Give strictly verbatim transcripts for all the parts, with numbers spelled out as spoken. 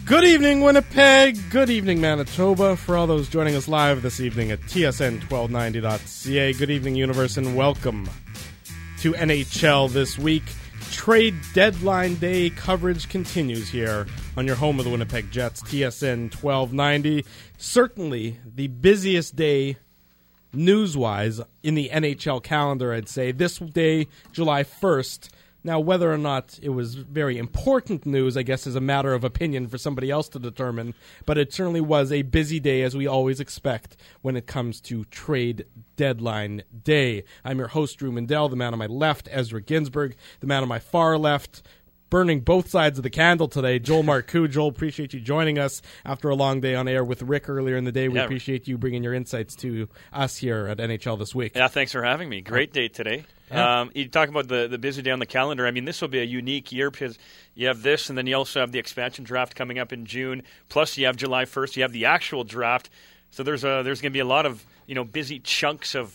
Good evening, Winnipeg. Good evening, Manitoba. For all those joining us live this evening at T S N twelve ninety dot C A. Good evening, Universe, and welcome to N H L This Week. Trade deadline day coverage continues here on your home of the Winnipeg Jets, T S N twelve ninety. Certainly the busiest day news-wise in the N H L calendar, I'd say. This day, July first. Now, whether or not it was very important news, I guess, is a matter of opinion for somebody else to determine. But it certainly was a busy day, as we always expect, when it comes to trade deadline day. I'm your host, Drew Mandel, the man on my left, Ezra Ginsburg, the man on my far left, burning both sides of the candle today, Joel Marcoux. Joel, appreciate you joining us after a long day on air with Rick earlier in the day. We yeah. appreciate you bringing your insights to us here at N H L This Week. Yeah, thanks for having me. Great day today. Yeah. Um, you talk about the, the busy day on the calendar. I mean, this will be a unique year because you have this, and then you also have the expansion draft coming up in June. Plus, you have July first. You have the actual draft. So there's a, there's going to be a lot of you know busy chunks of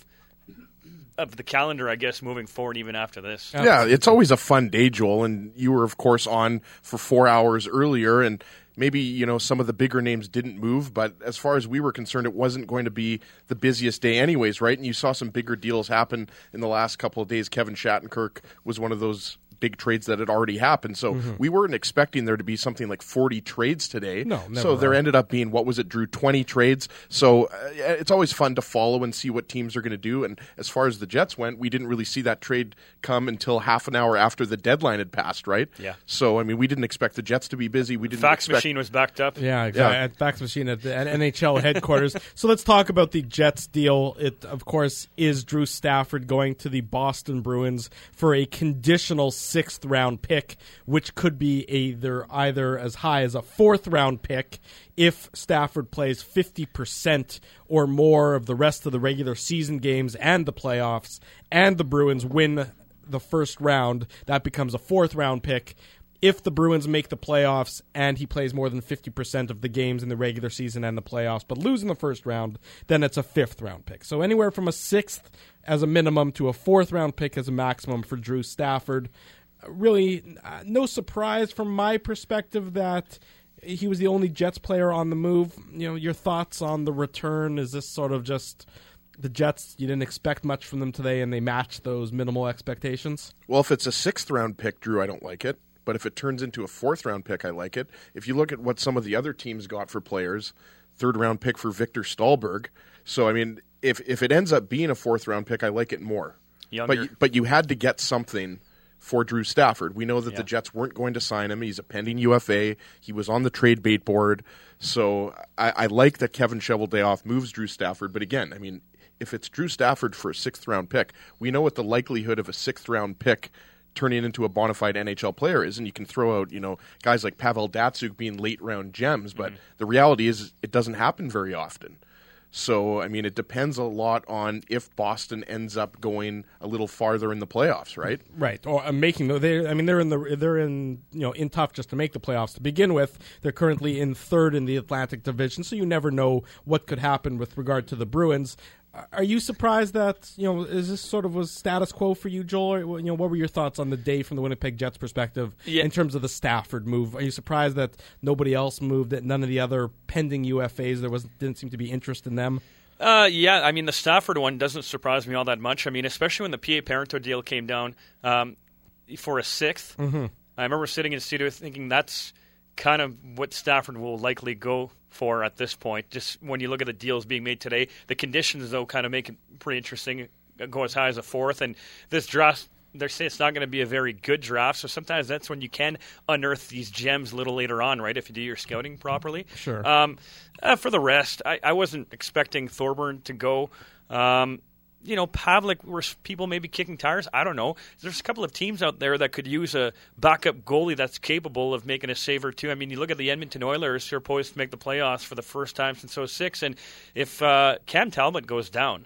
of the calendar, I guess, moving forward even after this. Yeah, it's always a fun day, Joel, and you were, of course, on for four hours earlier, and maybe, you know, some of the bigger names didn't move, but as far as we were concerned, it wasn't going to be the busiest day anyways, right? And you saw some bigger deals happen in the last couple of days. Kevin Shattenkirk was one of those big trades that had already happened. So mm-hmm. we weren't expecting there to be something like forty trades today. No, never So there right. ended up being, what was it, Drew, twenty trades. So uh, it's always fun to follow and see what teams are going to do. And as far as the Jets went, we didn't really see that trade come until half an hour after the deadline had passed, right? Yeah. So, I mean, we didn't expect the Jets to be busy. We didn't Fax expect... machine was backed up. Yeah, exactly. Yeah. At fax machine at the at N H L headquarters. So let's talk about the Jets deal. It, of course, is Drew Stafford going to the Boston Bruins for a conditional sixth round pick, which could be either either as high as a fourth round pick if Stafford plays fifty percent or more of the rest of the regular season games and the playoffs, and the Bruins win the first round. That becomes a fourth round pick. If the Bruins make the playoffs and he plays more than fifty percent of the games in the regular season and the playoffs, but lose in the first round, then it's a fifth round pick. So anywhere from a sixth as a minimum to a fourth round pick as a maximum for Drew Stafford. Really, uh, no surprise from my perspective that he was the only Jets player on the move. You know, your thoughts on the return? Is this sort of just the Jets, you didn't expect much from them today and they matched those minimal expectations? Well, if it's a sixth round pick, Drew, I don't like it. But if it turns into a fourth round pick, I like it. If you look at what some of the other teams got for players, third round pick for Victor Stahlberg. So, I mean, if if it ends up being a fourth round pick, I like it more. Younger. But you, but you had to get something for Drew Stafford. We know that yeah. the Jets weren't going to sign him. He's a pending U F A. He was on the trade bait board. So I, I like that Kevin Cheveldayoff moves Drew Stafford. But again, I mean, if it's Drew Stafford for a sixth round pick, we know what the likelihood of a sixth round pick turning into a bona fide N H L player is, and you can throw out, you know, guys like Pavel Datsyuk being late round gems, but mm-hmm. the reality is it doesn't happen very often. So, I mean, it depends a lot on if Boston ends up going a little farther in the playoffs, right? Right, or uh, making they. I mean, they're in the they're in you know in tough just to make the playoffs to begin with. They're currently in third in the Atlantic Division, so you never know what could happen with regard to the Bruins. Are you surprised that, you know, is this sort of was status quo for you, Joel? Or, you know, what were your thoughts on the day from the Winnipeg Jets perspective yeah. in terms of the Stafford move? Are you surprised that nobody else moved, that none of the other pending U F As, there was didn't seem to be interest in them? Uh, yeah, I mean, the Stafford one doesn't surprise me all that much. I mean, especially when the P A Parento deal came down um, for a sixth. Mm-hmm. I remember sitting in the studio thinking that's kind of what Stafford will likely go for at this point. Just when you look at the deals being made today, the conditions, though, kind of make it pretty interesting. Go as high as a fourth, and this draft, they're saying it's not going to be a very good draft, so sometimes that's when you can unearth these gems a little later on, right, if you do your scouting properly. Sure. Um, uh, for the rest, I, I wasn't expecting Thorburn to go. Um, You know, Pavlik, were people maybe kicking tires? I don't know. There's a couple of teams out there that could use a backup goalie that's capable of making a save or two. I mean, you look at the Edmonton Oilers, who are poised to make the playoffs for the first time since oh six, and if uh, Cam Talbot goes down,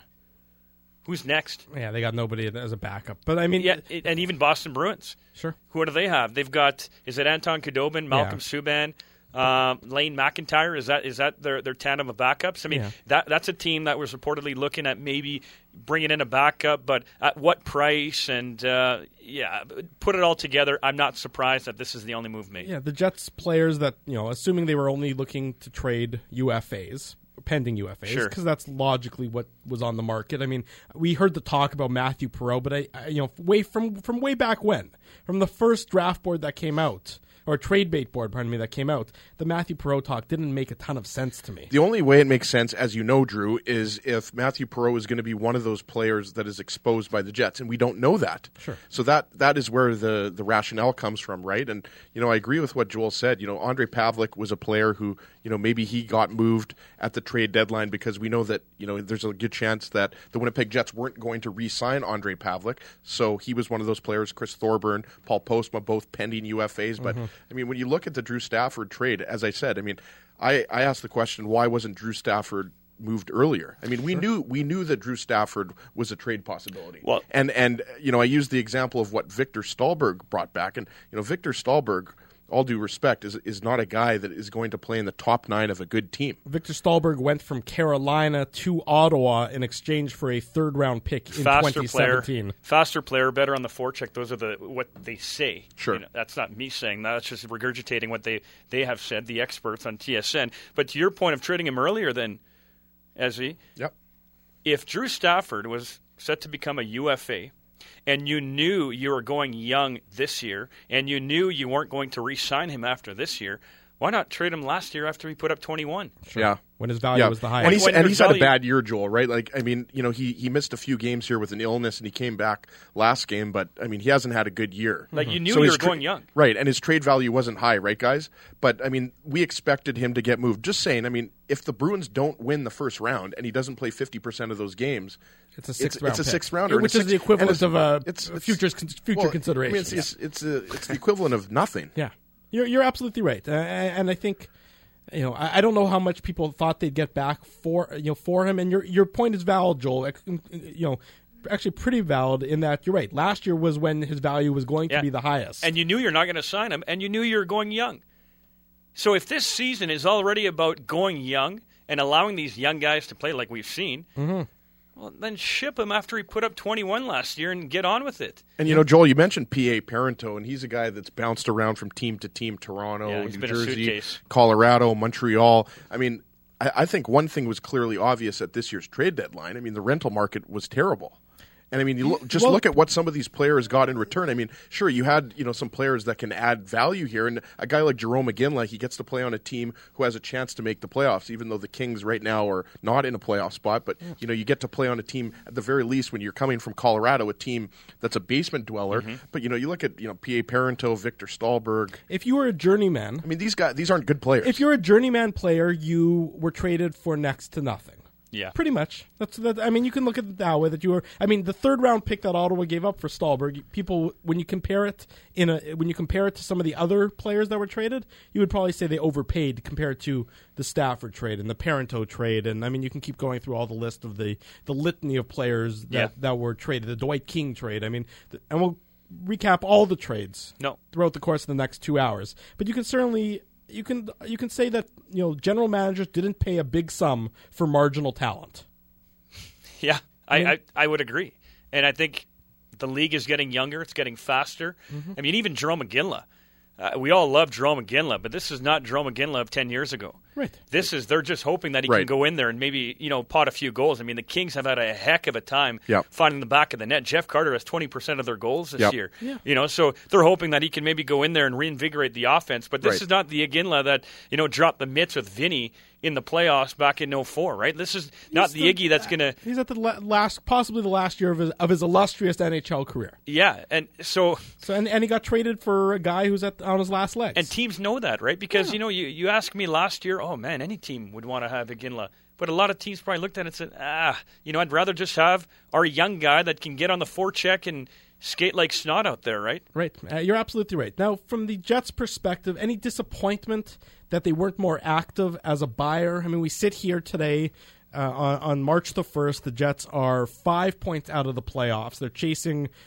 who's next? Yeah, they got nobody as a backup. But, I mean... Yeah, it, and even Boston Bruins. Sure. Who do they have? They've got, is it Anton Khudobin, Malcolm yeah. Subban? Um, Lane McIntyre, is that is that their, their tandem of backups? I mean, Yeah. that that's a team that was reportedly looking at maybe bringing in a backup, but at what price? And, uh, yeah, put it all together, I'm not surprised that this is the only move made. Yeah, the Jets players that, you know, assuming they were only looking to trade U F As, pending U F As, Sure. because that's logically what was on the market. I mean, we heard the talk about Matthew Perreault, but I, I you know, way from from way back when, from the first draft board that came out, or trade bait board, pardon me, that came out, the Matthew Perreault talk didn't make a ton of sense to me. The only way it makes sense, as you know, Drew, is if Matthew Perreault is going to be one of those players that is exposed by the Jets, and we don't know that. Sure. So that that is where the, the rationale comes from, right? And, you know, I agree with what Joel said. You know, Andre Pavlik was a player who, you know, maybe he got moved at the trade deadline because we know that, you know, there's a good chance that the Winnipeg Jets weren't going to re-sign Andre Pavlik. So he was one of those players, Chris Thorburn, Paul Postma, both pending U F As. But, I mean, when you look at the Drew Stafford trade, as I said, I mean, I, I asked the question, why wasn't Drew Stafford moved earlier? I mean, we sure. knew we knew that Drew Stafford was a trade possibility. Well, and and you know, I used the example of what Victor Stahlberg brought back, and you know, Victor Stahlberg, all due respect, is is not a guy that is going to play in the top nine of a good team. Victor Stahlberg went from Carolina to Ottawa in exchange for a third round pick in faster twenty seventeen. Player, faster player, better on the forecheck. Those are the what they say. Sure, you know, that's not me saying that. That's just regurgitating what they they have said, the experts on T S N. But to your point of trading him earlier, then, Ezzy, yep. if Drew Stafford was set to become a U F A, and you knew you were going young this year, and you knew you weren't going to re-sign him after this year, why not trade him last year after he put up twenty-one? Sure. Yeah. When his value yeah. was the highest. And he's, when and he's had value- a bad year, Joel, right? Like, I mean, you know, he, he missed a few games here with an illness, and he came back last game, but, I mean, he hasn't had a good year. Like, you knew So you his were tra- going young. Right, and his trade value wasn't high, right, guys? But, I mean, we expected him to get moved. Just saying, I mean, if the Bruins don't win the first round, and he doesn't play fifty percent of those games, It's a sixth it's, round it's a pick. sixth rounder, which and is a the sixth- equivalent and of a it's, it's, future future well, consideration. I mean, it's, it's, it's, a, it's the equivalent of nothing. Yeah, you're you're absolutely right, uh, and I think, you know, I, I don't know how much people thought they'd get back for you know for him, and your your point is valid, Joel. You know, actually pretty valid in that you're right. Last year was when his value was going Yeah. to be the highest, And you knew you're not going to sign him, and you knew you were going young. So if this season is already about going young and allowing these young guys to play like we've seen, mm-hmm. well, then ship him after he put up twenty-one last year and get on with it. And, you know, Joel, you mentioned P A Parento, and he's a guy that's bounced around from team to team, Toronto, Yeah, he's New been a Jersey, suitcase. Colorado, Montreal. I mean, I, I think one thing was clearly obvious at this year's trade deadline. I mean, the rental market was terrible. And, I mean, you look, just Well- look at what some of these players got in return. I mean, sure, you had, you know, some players that can add value here. And a guy like Jerome McGinley, he gets to play on a team who has a chance to make the playoffs, even though the Kings right now are not in a playoff spot. But, you know, you get to play on a team, at the very least, when you're coming from Colorado, a team that's a basement dweller. Mm-hmm. But, you know, you look at, you know, P A Parento, Victor Stahlberg. if you were a journeyman, I mean, these guys, these aren't good players. if you're a journeyman player, you were traded for next to nothing. Yeah. Pretty much. That's that. I mean, you can look at it that way. That you were. I mean, the third round pick that Ottawa gave up for Stahlberg. People, when you compare it in a, when you compare it to some of the other players that were traded, you would probably say they overpaid compared to the Stafford trade and the Parento trade. And I mean, you can keep going through all the list of the the litany of players that Yeah. that were traded. The Dwight King trade. I mean, the, and we'll recap all the trades. No. Throughout the course of the next two hours. But you can certainly. You can you can say that, you know, general managers didn't pay a big sum for marginal talent. Yeah, I, mean- I, I would agree. And I think the league is getting younger. It's getting faster. Mm-hmm. I mean, even Jerome McGinley. Uh, we all love Jerome McGinley, but this is not Jerome McGinley of ten years ago. Right. This is, they're just hoping that he Right. can go in there and maybe, you know, pot a few goals. I mean, the Kings have had a heck of a time Yep. finding the back of the net. Jeff Carter has twenty percent of their goals this Yep. year. Yeah. You know, so they're hoping that he can maybe go in there and reinvigorate the offense. But this Right. is not the McGinley that, you know, dropped the mitts with Vinny in the playoffs back in oh four, right? This is not He's the Iggy that's going to... He's at the la- last, possibly the last year of his, of his illustrious N H L career. Yeah, and so... So and, and he got traded for a guy who's at on his last legs. And teams know that, right? Because, you know, you, you asked me last year, oh, man, any team would want to have Iginla. But a lot of teams probably looked at it and said, ah, you know, I'd rather just have our young guy that can get on the forecheck and skate like snot out there, right? Right, uh, you're absolutely right. Now, from the Jets' perspective, any disappointment that they weren't more active as a buyer? I mean, we sit here today uh, on, on March the first. The Jets are five points out of the playoffs. They're chasing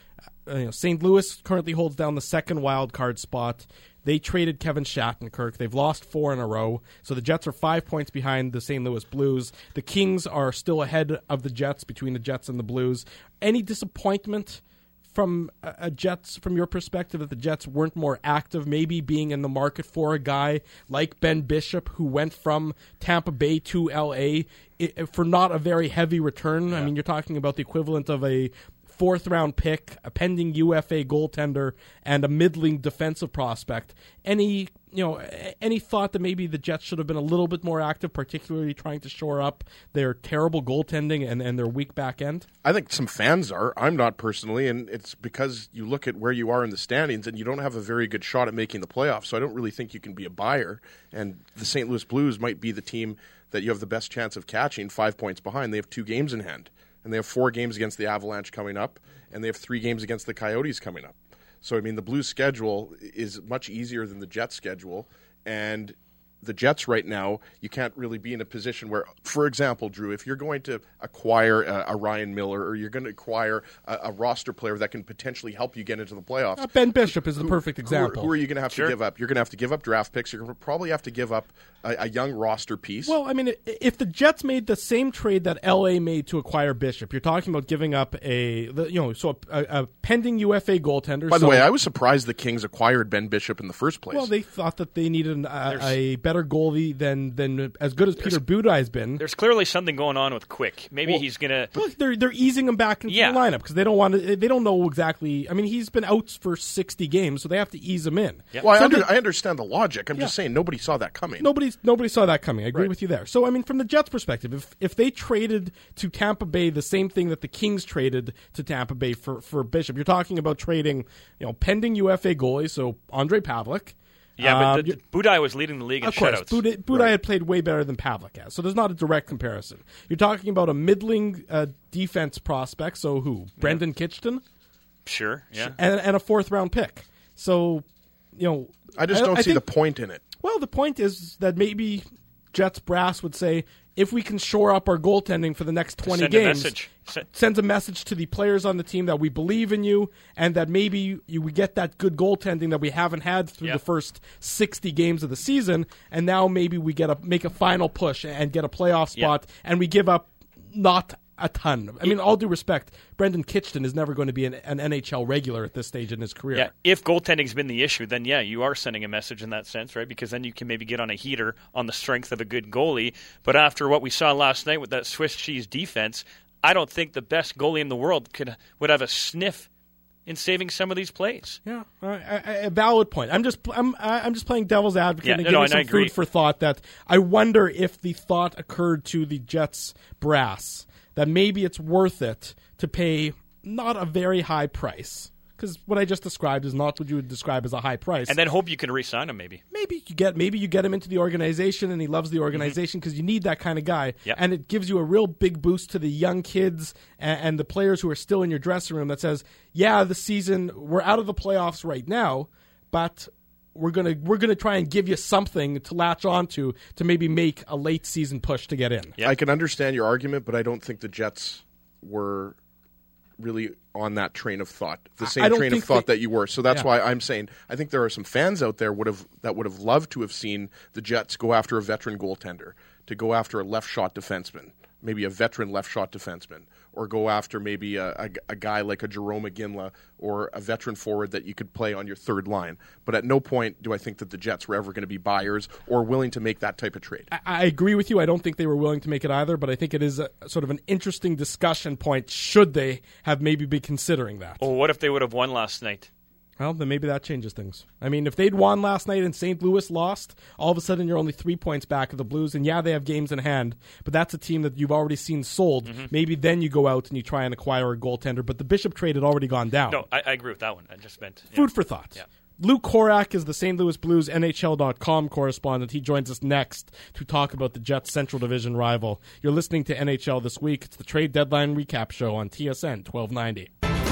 uh, you know, Saint Louis currently holds down the second wild card spot. They traded Kevin Shattenkirk. They've lost four in a row. So the Jets are five points behind the Saint Louis Blues. The Kings are still ahead of the Jets, between the Jets and the Blues. Any disappointment from a Jets, from your perspective, that the Jets weren't more active, maybe being in the market for a guy like Ben Bishop, who went from Tampa Bay to L A for not a very heavy return? Yeah. I mean, you're talking about the equivalent of a fourth round pick, a pending U F A goaltender, and a middling defensive prospect. Any, you know, any thought that maybe the Jets should have been a little bit more active, particularly trying to shore up their terrible goaltending and, and their weak back end? I think some fans are. I'm not personally, and it's because you look at where you are in the standings and you don't have a very good shot at making the playoffs, so I don't really think you can be a buyer. And the Saint Louis Blues might be the team that you have the best chance of catching five points behind. They have two games in hand. And they have four games against the Avalanche coming up, and they have three games against the Coyotes coming up. So, I mean, the Blues' schedule is much easier than the Jets' schedule, and the Jets right now, you can't really be in a position where, for example, Drew, if you're going to acquire a, a Ryan Miller or you're going to acquire a, a roster player that can potentially help you get into the playoffs. Uh, Ben Bishop is the who, perfect example. Who are, who are you going to have sure. to give up? You're going to have to give up draft picks. You're going to probably have to give up a, a young roster piece. Well, I mean, if the Jets made the same trade that L A made to acquire Bishop, you're talking about giving up a, you know, so a, a pending U F A goaltender. By the so, way, I was surprised the Kings acquired Ben Bishop in the first place. Well, they thought that they needed an, a, a better goalie than than as good as Peter Budaj has been. There's clearly something going on with Quick. Maybe well, he's gonna. Well, they're they're easing him back into yeah. the lineup because they don't want to. They don't know exactly. I mean, he's been out for sixty games, so they have to ease him in. Yep. Well, I, so under, they, I understand the logic. I'm yeah. just saying nobody saw that coming. Nobody nobody saw that coming. I agree right. with you there. So I mean, from the Jets' perspective, if if they traded to Tampa Bay the same thing that the Kings traded to Tampa Bay for for Bishop, you're talking about trading, you know, pending U F A goalie, so Andre Pavlik. Yeah, but um, the, the, Budaj was leading the league in of course, shutouts. Budaj, Budaj right. had played way better than Pavlik has, so there's not a direct comparison. You're talking about a middling uh, defense prospect, so who? Brendan yeah. Kitchton? Sure, yeah. And, and a fourth round pick. So, you know. I just I, don't I see think, the point in it. Well, the point is that maybe Jets brass would say, if we can shore up our goaltending for the next twenty Send games, a message. Send- sends a message to the players on the team that we believe in you and that maybe you, we get that good goaltending that we haven't had through yeah. the first sixty games of the season, and now maybe we get a make a final push and get a playoff spot, yeah. and we give up not a ton. I mean, all due respect, Brendan Kitchton is never going to be an, an N H L regular at this stage in his career. Yeah, if goaltending's been the issue, then yeah, you are sending a message in that sense, right? Because then you can maybe get on a heater on the strength of a good goalie. But after what we saw last night with that Swiss cheese defense, I don't think the best goalie in the world could would have a sniff in saving some of these plays. Yeah, uh, a, a valid point. I'm just I'm I'm just playing devil's advocate yeah, and no, giving no, some and food for thought. That I wonder if the thought occurred to the Jets brass that maybe it's worth it to pay not a very high price, because what I just described is not what you would describe as a high price. And then hope you can re-sign him, maybe. Maybe you get maybe you get him into the organization and he loves the organization because mm-hmm. you need that kind of guy. Yep. And it gives you a real big boost to the young kids and, and the players who are still in your dressing room that says, yeah, the season, we're out of the playoffs right now, but we're gonna we're gonna try and give you something to latch onto to maybe make a late season push to get in. Yep. I can understand your argument, but I don't think the Jets were really on that train of thought, the same train of thought they, that you were. So that's yeah. why I'm saying I think there are some fans out there would have that would have loved to have seen the Jets go after a veteran goaltender, to go after a left shot defenseman, maybe a veteran left shot defenseman, or go after maybe a, a, a guy like a Jerome McGinley or a veteran forward that you could play on your third line. But at no point do I think that the Jets were ever going to be buyers or willing to make that type of trade. I, I agree with you. I don't think they were willing to make it either, but I think it is a, sort of an interesting discussion point should they have maybe been considering that. Well, what if they would have won last night? Well, then maybe that changes things. I mean, if they'd won last night and Saint Louis lost, all of a sudden you're only three points back of the Blues. And yeah, they have games in hand, but that's a team that you've already seen sold. Mm-hmm. Maybe then you go out and you try and acquire a goaltender. But the Bishop trade had already gone down. No, I, I agree with that one. I just meant yeah. Food for thought. Yeah. Luke Korak is the Saint Louis Blues N H L dot com correspondent. He joins us next to talk about the Jets' Central Division rival. You're listening to N H L This Week. It's the Trade Deadline Recap Show on T S N twelve ninety.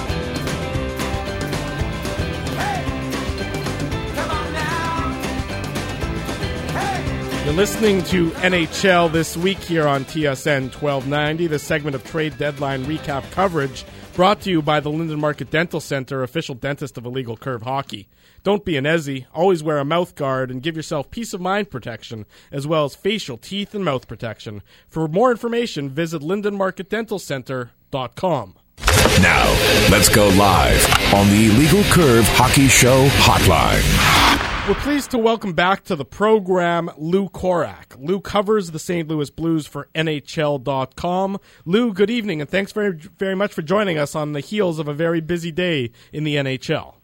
You're listening to N H L This Week here on T S N twelve ninety, the segment of trade deadline recap coverage Brought to you by the Linden Market Dental Center, official dentist of Illegal Curve Hockey. Don't be an Ezzy. Always wear a mouth guard and give yourself peace of mind protection, as well as facial, teeth, and mouth protection. For more information, visit linden market dental center dot com. Now, let's go live on the Illegal Curve Hockey Show Hotline. We're pleased to welcome back to the program Lou Korak. Lou covers the Saint Louis Blues for N H L dot com. Lou, good evening, and thanks very, very much for joining us on the heels of a very busy day in the N H L.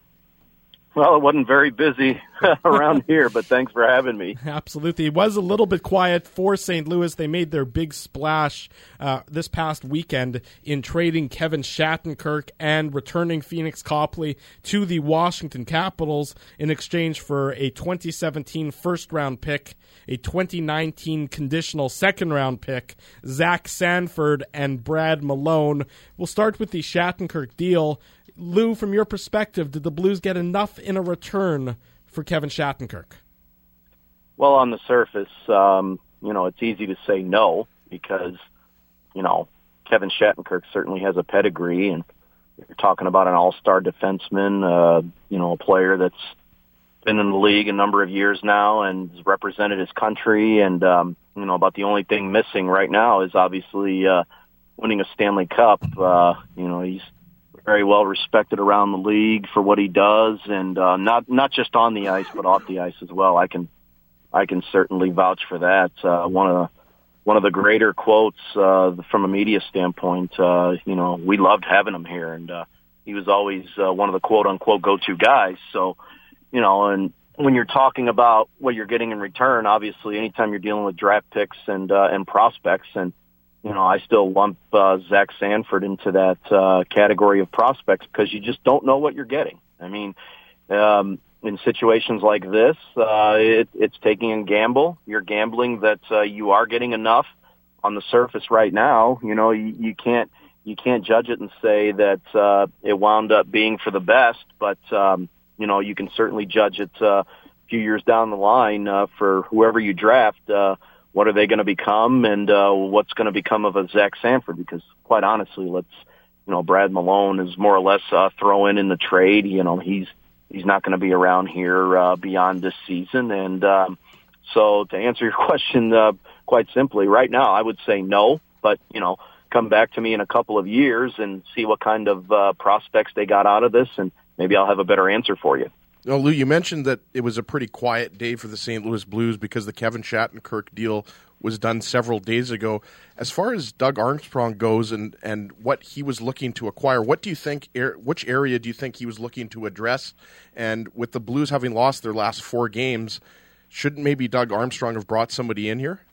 Well, it wasn't very busy around here, but thanks for having me. Absolutely. It was a little bit quiet for Saint Louis. They made their big splash uh, this past weekend in trading Kevin Shattenkirk and returning Phoenix Copley to the Washington Capitals in exchange for a twenty seventeen first-round pick, a twenty nineteen conditional second-round pick, Zach Sanford, and Brad Malone. We'll start with the Shattenkirk deal. Lou, from your perspective, did the Blues get enough in a return for Kevin Shattenkirk? Well, on the surface, um, you know, it's easy to say no because, you know, Kevin Shattenkirk certainly has a pedigree, and you're talking about an all-star defenseman, uh, you know, a player that's been in the league a number of years now and has represented his country, and, um, you know, about the only thing missing right now is obviously uh, winning a Stanley Cup. Uh, you know, he's very well respected around the league for what he does, and uh, not not just on the ice but off the ice as well. I can I can certainly vouch for that. Uh, one of the, one of the greater quotes uh, from a media standpoint. Uh, you know, we loved having him here, and uh, he was always uh, one of the quote unquote go to guys. So, you know, and when you're talking about what you're getting in return, obviously, anytime you're dealing with draft picks and uh, and prospects and You know, I still lump uh, Zach Sanford into that uh, category of prospects because you just don't know what you're getting. I mean, um, in situations like this, uh, it, it's taking a gamble. You're gambling that uh, you are getting enough on the surface right now. You know, you, you can't you can't judge it and say that uh, it wound up being for the best, but um, you know, you can certainly judge it uh, a few years down the line uh, for whoever you draft. Uh, What are they going to become, and uh, what's going to become of a Zach Sanford? Because quite honestly, let's, you know, Brad Malone is more or less uh, throw in in the trade. You know, he's he's not going to be around here uh, beyond this season. And um, so to answer your question, uh, quite simply, right now I would say no. But you know, come back to me in a couple of years and see what kind of uh, prospects they got out of this, and maybe I'll have a better answer for you. No, Lou, you mentioned that it was a pretty quiet day for the Saint Louis Blues because the Kevin Shattenkirk deal was done several days ago. As far as Doug Armstrong goes and, and what he was looking to acquire, what do you think? Which area do you think he was looking to address? And with the Blues having lost their last four games, shouldn't maybe Doug Armstrong have brought somebody in here?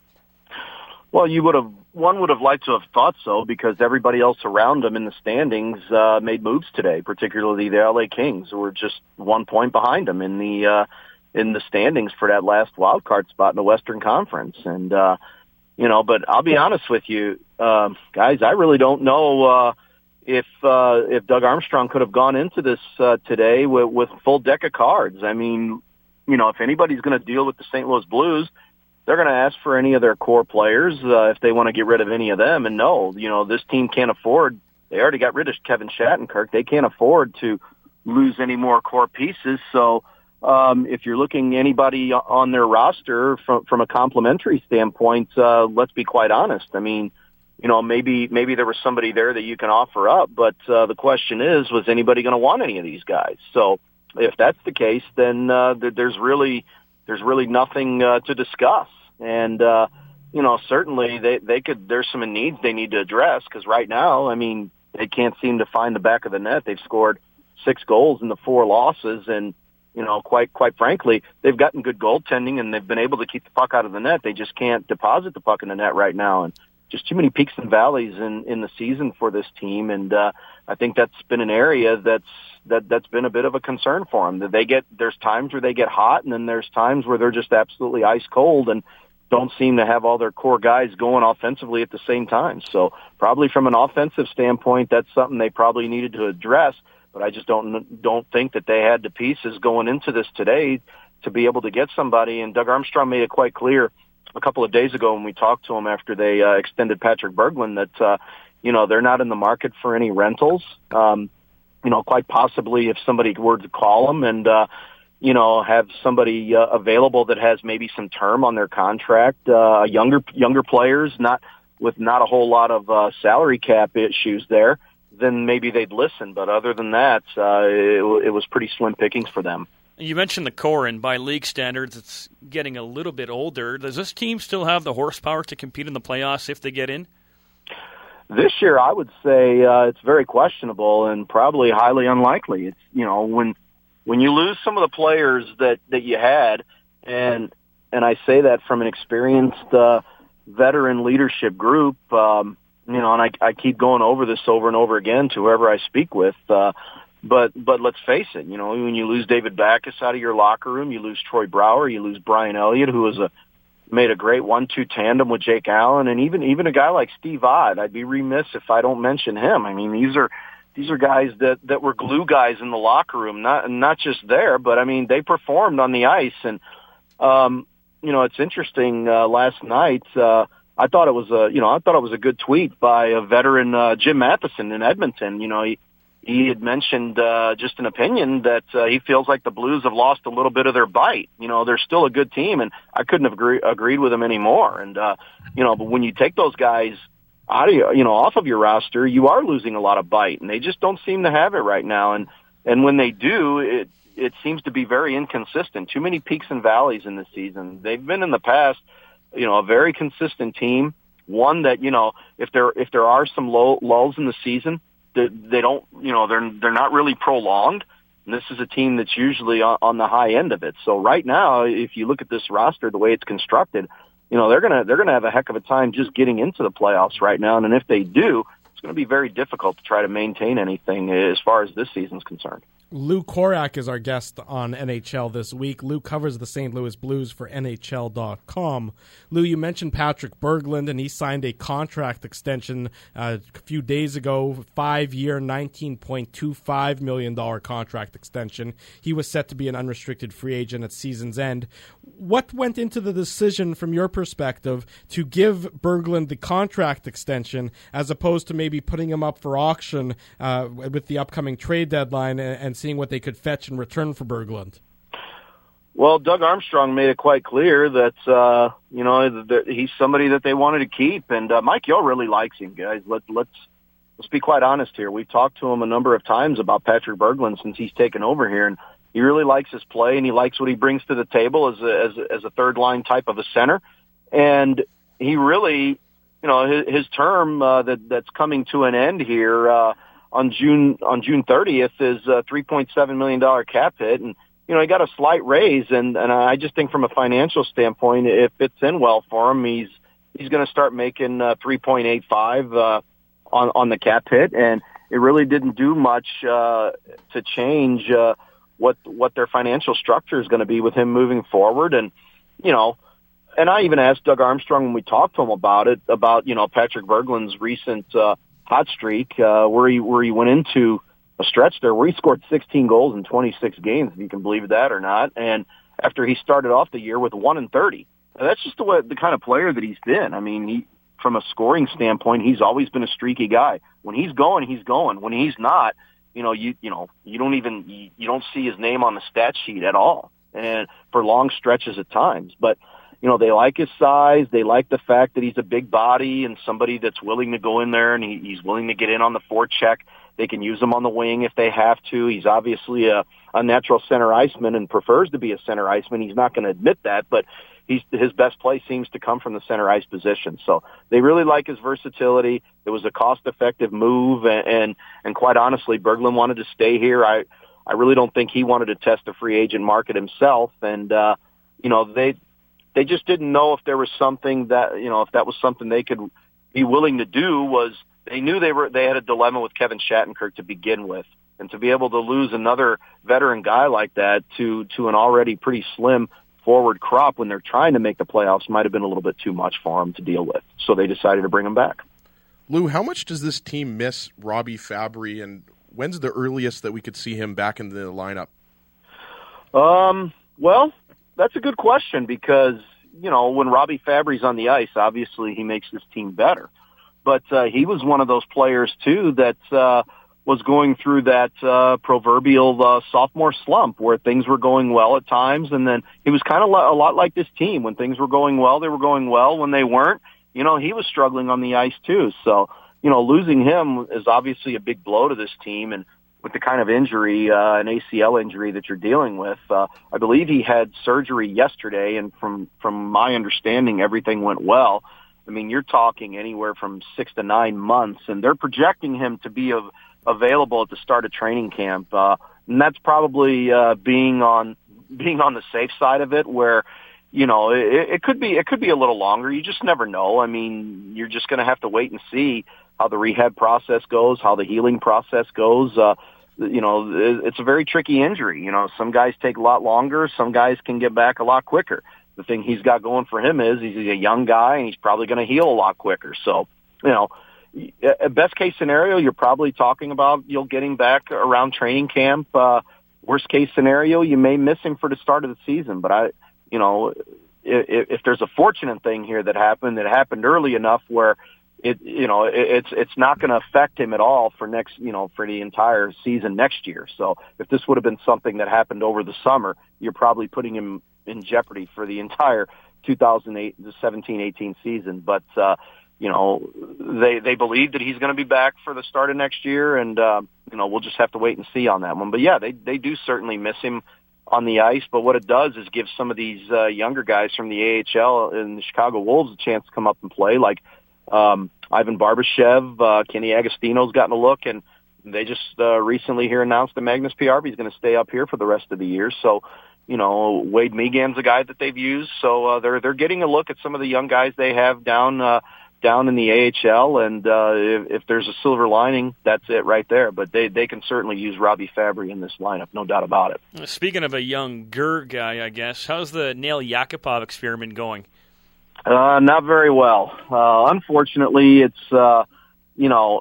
Well, you would have. One would have liked to have thought so because everybody else around them in the standings uh, made moves today, particularly the L A Kings, who were just one point behind them in the uh, in the standings for that last wild card spot in the Western Conference. And uh, you know, but I'll be honest with you, uh, guys, I really don't know uh, if uh, if Doug Armstrong could have gone into this uh, today with, with a full deck of cards. I mean, you know, if anybody's going to deal with the Saint Louis Blues, they're going to ask for any of their core players uh, if they want to get rid of any of them. And no, you know, this team can't afford. They already got rid of Kevin Shattenkirk. They can't afford to lose any more core pieces. So um, if you're looking anybody on their roster from from a complementary standpoint, uh, let's be quite honest. I mean, you know, maybe maybe there was somebody there that you can offer up, but uh, the question is, was anybody going to want any of these guys? So if that's the case, then uh, there's really there's really nothing uh, to discuss. And, uh, you know, certainly they, they could, there's some needs they need to address because right now, I mean, they can't seem to find the back of the net. They've scored six goals in the four losses. And, you know, quite, quite frankly, they've gotten good goaltending and they've been able to keep the puck out of the net. They just can't deposit the puck in the net right now. And just too many peaks and valleys in, in the season for this team. And, uh, I think that's been an area that's, that, that's been a bit of a concern for them. That they get, there's times where they get hot and then there's times where they're just absolutely ice cold and don't seem to have all their core guys going offensively at the same time. So probably from an offensive standpoint, that's something they probably needed to address. But I just don't don't think that they had the pieces going into this today to be able to get somebody. And Doug Armstrong made it quite clear a couple of days ago when we talked to him after they uh, extended Patrick Berglund that uh, you know, they're not in the market for any rentals. Um, you know, quite possibly if somebody were to call them and, uh, you know, have somebody uh, available that has maybe some term on their contract, uh, younger, younger players, not with not a whole lot of uh, salary cap issues there, then maybe they'd listen. But other than that, uh, it, it was pretty slim pickings for them. You mentioned the core, and by league standards, it's getting a little bit older. Does this team still have the horsepower to compete in the playoffs if they get in? This year, I would say uh, it's very questionable and probably highly unlikely. It's, you know, when when you lose some of the players that, that you had, and and I say that from an experienced uh, veteran leadership group, um, you know, and I, I keep going over this over and over again to whoever I speak with. Uh, but but let's face it, you know, when you lose David Backes out of your locker room, you lose Troy Brouwer, you lose Brian Elliott, who was a made a great one two tandem with Jake Allen, and even even a guy like Steve Ott. I'd be remiss if I don't mention him. I mean, these are these are guys that that were glue guys in the locker room, not not just there, but I mean they performed on the ice. And um, you know, it's interesting. Uh, last night, uh, I thought it was a you know I thought it was a good tweet by a veteran, uh, Jim Matheson in Edmonton. You know, he he had mentioned uh, just an opinion that uh, he feels like the Blues have lost a little bit of their bite. You know, they're still a good team, and I couldn't have agree- agreed with him anymore. And uh, you know, but when you take those guys out of your, you know, off of your roster, you are losing a lot of bite, and they just don't seem to have it right now. And and when they do, it it seems to be very inconsistent. Too many peaks and valleys in the season. They've been in the past, you know, a very consistent team. One that, you know, if there if there are some low, lulls in the season, they, they don't, you know, they're they're not really prolonged. And this is a team that's usually on, on the high end of it. So right now, if you look at this roster, the way it's constructed, you know, they're gonna they're gonna have a heck of a time just getting into the playoffs right now. And if they do, it's going to be very difficult to try to maintain anything as far as this season's concerned. Lou Korak is our guest on N H L this week. Lou covers the Saint Louis Blues for N H L dot com. Lou, you mentioned Patrick Berglund, and he signed a contract extension uh, a few days ago, five-year, nineteen point two five million dollars contract extension. He was set to be an unrestricted free agent at season's end. What went into the decision, from your perspective, to give Berglund the contract extension as opposed to maybe putting him up for auction uh, with the upcoming trade deadline and, and seeing what they could fetch in return for Berglund? Well, Doug Armstrong made it quite clear that, uh, you know, that he's somebody that they wanted to keep. And uh, Mike Yeo really likes him, guys. Let, let's let's be quite honest here. We've talked to him a number of times about Patrick Berglund since he's taken over here, and he really likes his play, and he likes what he brings to the table as a, as a, as a third-line type of a center. And he really, you know, his, his term uh, that that's coming to an end here uh, on June on June thirtieth is a three point seven million dollars cap hit, and you know he got a slight raise, and and I just think from a financial standpoint, it fits in well for him. He's he's going to start making uh, three point eight five uh, on on the cap hit, and it really didn't do much uh, to change uh, what what their financial structure is going to be with him moving forward, and you know. And I even asked Doug Armstrong when we talked to him about it, about, you know, Patrick Berglund's recent uh, hot streak, uh, where he where he went into a stretch there where he scored sixteen goals in twenty-six games, if you can believe that or not. And after he started off the year with one and thirty, now, that's just the way, the kind of player that he's been. I mean, he, from a scoring standpoint, he's always been a streaky guy. When he's going, he's going. When he's not, you know, you you know, you don't even you, you don't see his name on the stat sheet at all, and for long stretches at times, but. You know, they like his size. They like the fact that he's a big body and somebody that's willing to go in there, and he, he's willing to get in on the forecheck. They can use him on the wing if they have to. He's obviously a, a natural center iceman and prefers to be a center iceman. He's not going to admit that, but he's, his best play seems to come from the center ice position. So they really like his versatility. It was a cost-effective move, and, and, and quite honestly, Berglund wanted to stay here. I, I really don't think he wanted to test the free agent market himself, and, uh, you know, they... They just didn't know if there was something that, you know, if that was something they could be willing to do. Was they knew they were, they had a dilemma with Kevin Shattenkirk to begin with. And to be able to lose another veteran guy like that to, to an already pretty slim forward crop when they're trying to make the playoffs might have been a little bit too much for them to deal with. So they decided to bring him back. Lou, how much does this team miss Robbie Fabry, and when's the earliest that we could see him back in the lineup? Um, well, that's a good question because, you know, when Robbie Fabry's on the ice, obviously he makes this team better. but uh, he was one of those players too that uh, was going through that uh, proverbial uh, sophomore slump where things were going well at times, and then he was kind of a lot like this team. When things were going well, they were going well. When they weren't, you know, he was struggling on the ice too. So, you know, losing him is obviously a big blow to this team, and with the kind of injury, uh, an A C L injury that you're dealing with, uh, I believe he had surgery yesterday, and from from my understanding, everything went well. I mean, you're talking anywhere from six to nine months, and they're projecting him to be of available at the start of training camp, uh, and that's probably uh, being on being on the safe side of it. Where, you know, it, it could be it could be a little longer. You just never know. I mean, you're just going to have to wait and see how the rehab process goes, how the healing process goes. Uh, you know, it's a very tricky injury. You know, some guys take a lot longer. Some guys can get back a lot quicker. The thing he's got going for him is he's a young guy, and he's probably going to heal a lot quicker. So, you know, a best case scenario, you're probably talking about you'll getting back around training camp. Uh, worst case scenario, you may miss him for the start of the season. But I, you know, if, if there's a fortunate thing here that happened, that happened early enough where it, you know, it, it's it's not going to affect him at all for next, you know, for the entire season next year. So if this would have been something that happened over the summer, you're probably putting him in jeopardy for the entire two thousand eight, the seventeen eighteen season. But uh, you know, they they believe that he's going to be back for the start of next year, and uh, you know, we'll just have to wait and see on that one. But yeah, they they do certainly miss him on the ice. But what it does is give some of these uh, younger guys from the A H L and the Chicago Wolves a chance to come up and play, like um, Ivan Barbashev, uh, Kenny Agostino's gotten a look, and they just uh, recently here announced that Magnus P R B is going to stay up here for the rest of the year. So, you know, Wade Megan's a guy that they've used, so uh, they're they're getting a look at some of the young guys they have down uh, down in the A H L, and uh, if, if there's a silver lining, that's it right there. But they they can certainly use Robbie Fabry in this lineup, no doubt about it. Speaking of a younger guy, I guess, how's the Nail Yakupov experiment going? Uh, not very well. Uh, unfortunately, it's uh, you know,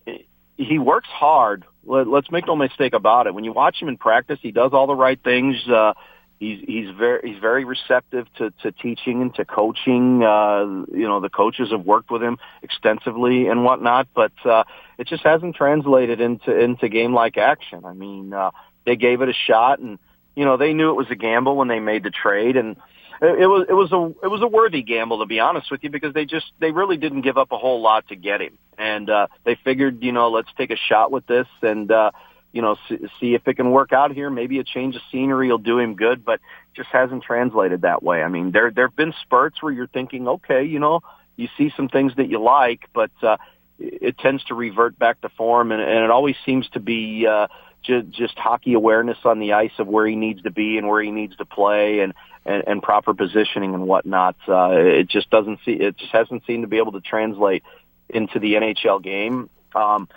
he works hard. Let, let's make no mistake about it. When you watch him in practice, he does all the right things. Uh, He's he's very he's very receptive to, to teaching and to coaching. Uh, you know, the coaches have worked with him extensively and whatnot, but uh, it just hasn't translated into into game like action. I mean, uh, they gave it a shot, and you know they knew it was a gamble when they made the trade, and it, it was it was a it was a worthy gamble, to be honest with you, because they just they really didn't give up a whole lot to get him, and uh, they figured, you know, let's take a shot with this and. Uh, you know, see if it can work out here. Maybe a change of scenery will do him good, but just hasn't translated that way. I mean, there there have been spurts where you're thinking, okay, you know, you see some things that you like, but uh, it tends to revert back to form, and, and it always seems to be uh, ju- just hockey awareness on the ice of where he needs to be and where he needs to play, and, and, and proper positioning and whatnot. Uh, it just doesn't see, it just hasn't seemed to be able to translate into the N H L game. Um,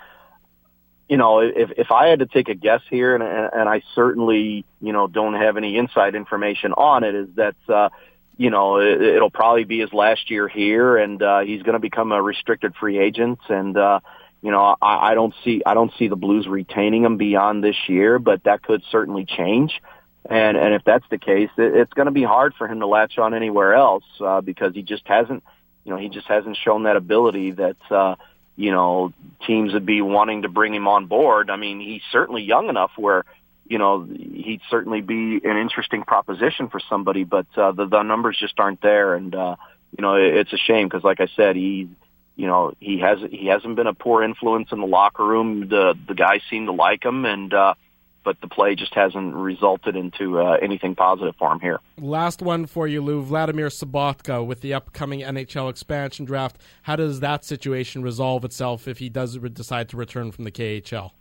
You know, if if I had to take a guess here, and and I certainly, you know, don't have any inside information on it, is that, uh, you know, it, it'll probably be his last year here, and uh, he's going to become a restricted free agent. And, uh, you know, I, I don't see I don't see the Blues retaining him beyond this year, but that could certainly change. And and if that's the case, it, it's going to be hard for him to latch on anywhere else uh, because he just hasn't, you know, he just hasn't shown that ability that. Uh, you know, teams would be wanting to bring him on board. I mean, he's certainly young enough where, you know, he'd certainly be an interesting proposition for somebody, but uh, the, the numbers just aren't there. And, uh, you know, it, it's a shame because, like I said, he, you know, he, has, he hasn't been a poor influence in the locker room. The, the guys seem to like him, and uh, but the play just hasn't resulted into uh, anything positive for him here. Last one for you, Lou. Vladimir Sobotka, with the upcoming N H L expansion draft, how does that situation resolve itself if he does decide to return from the K H L?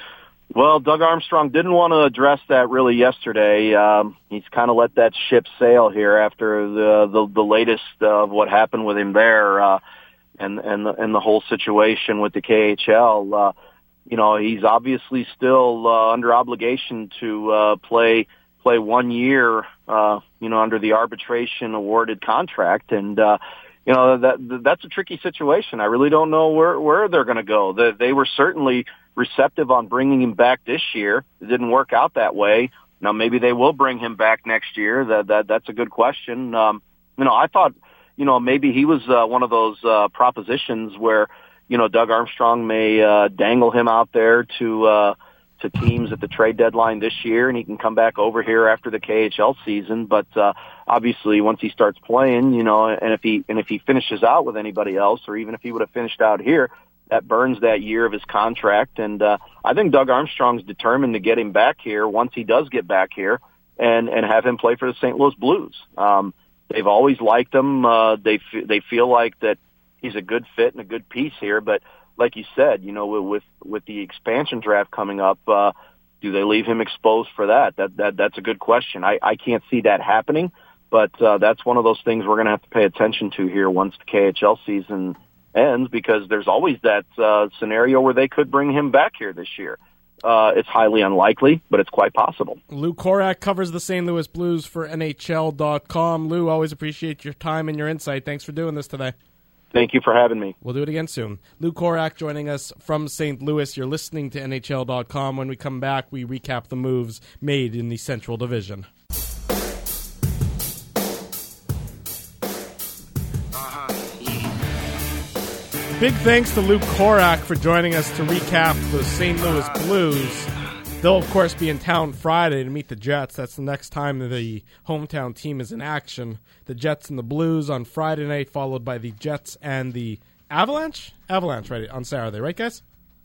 Well, Doug Armstrong didn't want to address that really yesterday. Um, he's kind of let that ship sail here after the the, the latest of what happened with him there, uh, and and the, and the whole situation with the K H L. Uh, You know, he's obviously still uh, under obligation to uh, play play one year, uh, you know, under the arbitration awarded contract, and uh, you know that that's a tricky situation. I really don't know where where they're going to go. They, they were certainly receptive on bringing him back this year. It didn't work out that way. Now maybe they will bring him back next year. That that that's a good question. Um, you know, I thought, you know, maybe he was uh, one of those uh, propositions where, you know, Doug Armstrong may uh, dangle him out there to uh, to teams at the trade deadline this year, and he can come back over here after the K H L season. But uh, obviously, once he starts playing, you know, and if he and if he finishes out with anybody else, or even if he would have finished out here, that burns that year of his contract. And uh, I think Doug Armstrong's determined to get him back here once he does get back here, and and have him play for the Saint Louis Blues. Um, they've always liked him. Uh, they f- they feel like that he's a good fit and a good piece here. But like you said, you know, with with the expansion draft coming up, uh, do they leave him exposed for that? That that that's a good question. I, I can't see that happening, but uh, that's one of those things we're going to have to pay attention to here once the K H L season ends, because there's always that uh, scenario where they could bring him back here this year. Uh, it's highly unlikely, but it's quite possible. Lou Korak covers the Saint Louis Blues for N H L dot com. Lou, always appreciate your time and your insight. Thanks for doing this today. Thank you for having me. We'll do it again soon. Lou Korak joining us from Saint Louis. You're listening to N H L dot com. When we come back, we recap the moves made in the Central Division. Big thanks to Lou Korak for joining us to recap the Saint Louis Blues. They'll, of course, be in town Friday to meet the Jets. That's the next time the hometown team is in action. The Jets and the Blues on Friday night, followed by the Jets and the Avalanche? Avalanche, right, on Saturday, right, guys?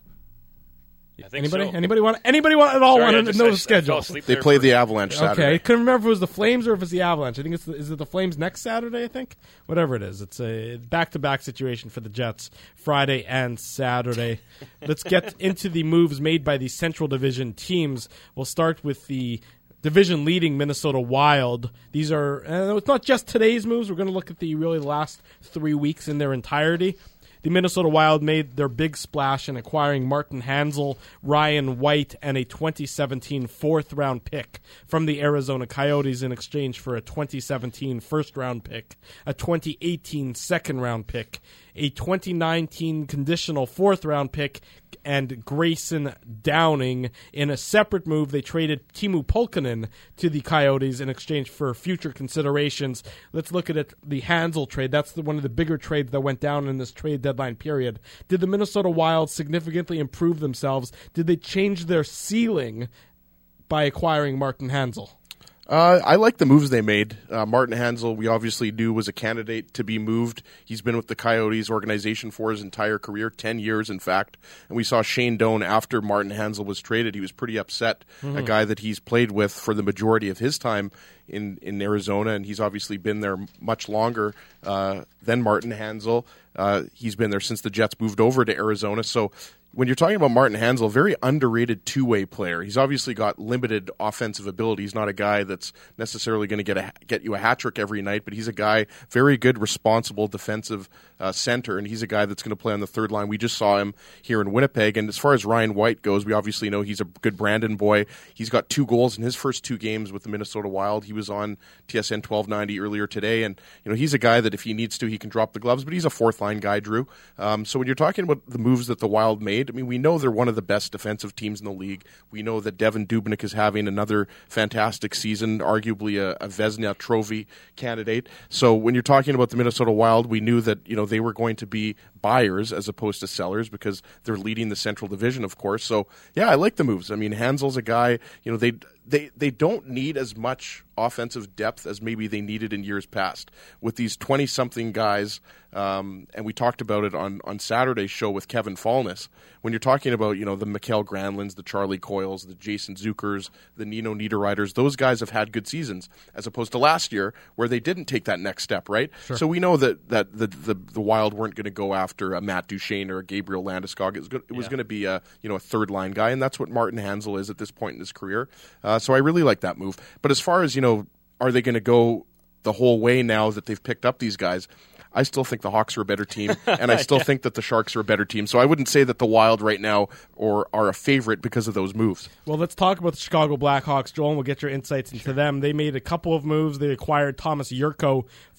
I think anybody? so. Anybody want? Anybody want at all Sorry, want I to just- know I the just- I fell schedule? asleep They there play for- the Avalanche Saturday. Okay, couldn't remember if it was the Flames or if it's the Avalanche. I think it's the, is it the Flames next Saturday? I think whatever it is, it's a back-to-back situation for the Jets, Friday and Saturday. Let's get into the moves made by the Central Division teams. We'll start with the division-leading Minnesota Wild. These are uh, it's not just today's moves. We're going to look at the really last three weeks in their entirety. The Minnesota Wild made their big splash in acquiring Martin Hanzal, Ryan White, and a twenty seventeen fourth-round pick from the Arizona Coyotes in exchange for a twenty seventeen first-round pick, a twenty eighteen second-round pick, a twenty nineteen conditional fourth-round pick, and Grayson Downing. In a separate move, they traded Timu Pulkkinen to the Coyotes in exchange for future considerations. Let's look at it, the Hanzal trade. That's the, one of the bigger trades that went down in this trade deadline period. Did the Minnesota Wild significantly improve themselves? Did they change their ceiling by acquiring Martin Hanzal? Uh, I like the moves they made. Uh, Martin Hanzal, we obviously knew was a candidate to be moved. He's been with the Coyotes organization for his entire career, ten years in fact. And we saw Shane Doan after Martin Hanzal was traded. He was pretty upset, mm-hmm. a guy that he's played with for the majority of his time in, in Arizona, and he's obviously been there much longer uh, than Martin Hanzal. Uh, he's been there since the Jets moved over to Arizona. So when you're talking about Martin Hanzal, very underrated two-way player. He's obviously got limited offensive ability. He's not a guy that's necessarily going to get a, get you a hat trick every night, but he's a guy, very good, responsible defensive uh, center, and he's a guy that's going to play on the third line. We just saw him here in Winnipeg, and as far as Ryan White goes, we obviously know he's a good Brandon boy. He's got two goals in his first two games with the Minnesota Wild. He was on T S N twelve ninety earlier today, and you know he's a guy that if he needs to, he can drop the gloves, but he's a fourth-line guy, Drew. Um, so when you're talking about the moves that the Wild made, I mean, we know they're one of the best defensive teams in the league. We know that Devin Dubnyk is having another fantastic season, arguably a, a Vezina Trophy candidate. So when you're talking about the Minnesota Wild, we knew that you know they were going to be buyers as opposed to sellers because they're leading the Central Division, of course. So yeah, I like the moves. I mean, Hansel's a guy. You know, they they they don't need as much offensive depth as maybe they needed in years past with these twenty-something guys. Um, and we talked about it on, on Saturday's show with Kevin Fallness. When you're talking about, you know, the Mikael Granlunds, the Charlie Coyles, the Jason Zukers, the Nino Niederreiters, those guys have had good seasons as opposed to last year where they didn't take that next step, right? Sure. So we know that, that the, the, the Wild weren't going to go after a Matt Duchene or a Gabriel Landeskog. It was, go- it was yeah. going to be a, you know, a third-line guy, and that's what Martin Hanzal is at this point in his career. Uh, so I really like that move. But as far as, you know, are they going to go the whole way now that they've picked up these guys? I still think the Hawks are a better team, and I still yeah. think that the Sharks are a better team. So I wouldn't say that the Wild right now or are a favorite because of those moves. Well, let's talk about the Chicago Blackhawks, Joel, and we'll get your insights into sure. them. They made a couple of moves. They acquired Thomas Yurko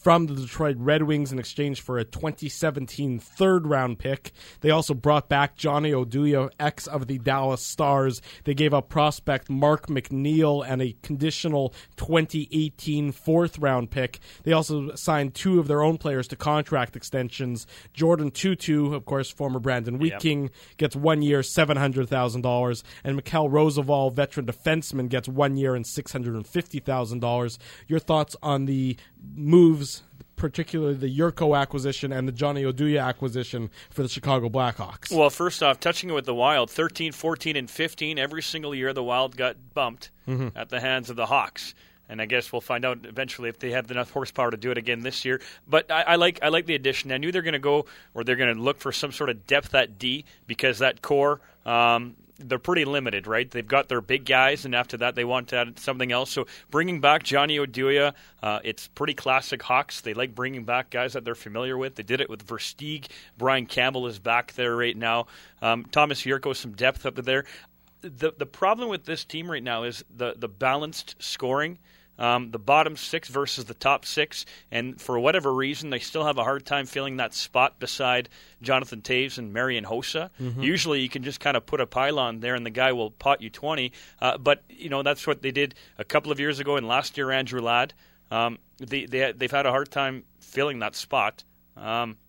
from the Detroit Red Wings in exchange for a twenty seventeen third-round pick. They also brought back Johnny Oduya, ex of the Dallas Stars. They gave up prospect Mark McNeil and a conditional twenty eighteen fourth-round pick. They also signed two of their own players to contract extensions. Jordan Tutu, of course, former Brandon Wheat Yep. King, gets one year, seven hundred thousand dollars, and Mikhail Roosevelt, veteran defenseman, gets one year and six hundred fifty thousand dollars. Your thoughts on the moves, particularly the Yurko acquisition and the Johnny Oduya acquisition for the Chicago Blackhawks? Well, first off, touching it with the Wild, thirteen, fourteen, and fifteen, every single year the Wild got bumped mm-hmm. at the hands of the Hawks. And I guess we'll find out eventually if they have enough horsepower to do it again this year. But I, I like I like the addition. I knew they're going to go or they're going to look for some sort of depth at D because that core, um, they're pretty limited, right? They've got their big guys, and after that they want to add something else. So bringing back Johnny Oduya, uh, it's pretty classic Hawks. They like bringing back guys that they're familiar with. They did it with Versteeg. Brian Campbell is back there right now. Um, Thomas Yurko, some depth up there. The the problem with this team right now is the, the balanced scoring. Um, the bottom six versus the top six, and for whatever reason, they still have a hard time filling that spot beside Jonathan Toews and Marian Hossa. Mm-hmm. Usually, you can just kind of put a pylon there, and the guy will pot you twenty. Uh, but you know that's what they did a couple of years ago, and last year, Andrew Ladd. Um, they they they've had a hard time filling that spot. Um,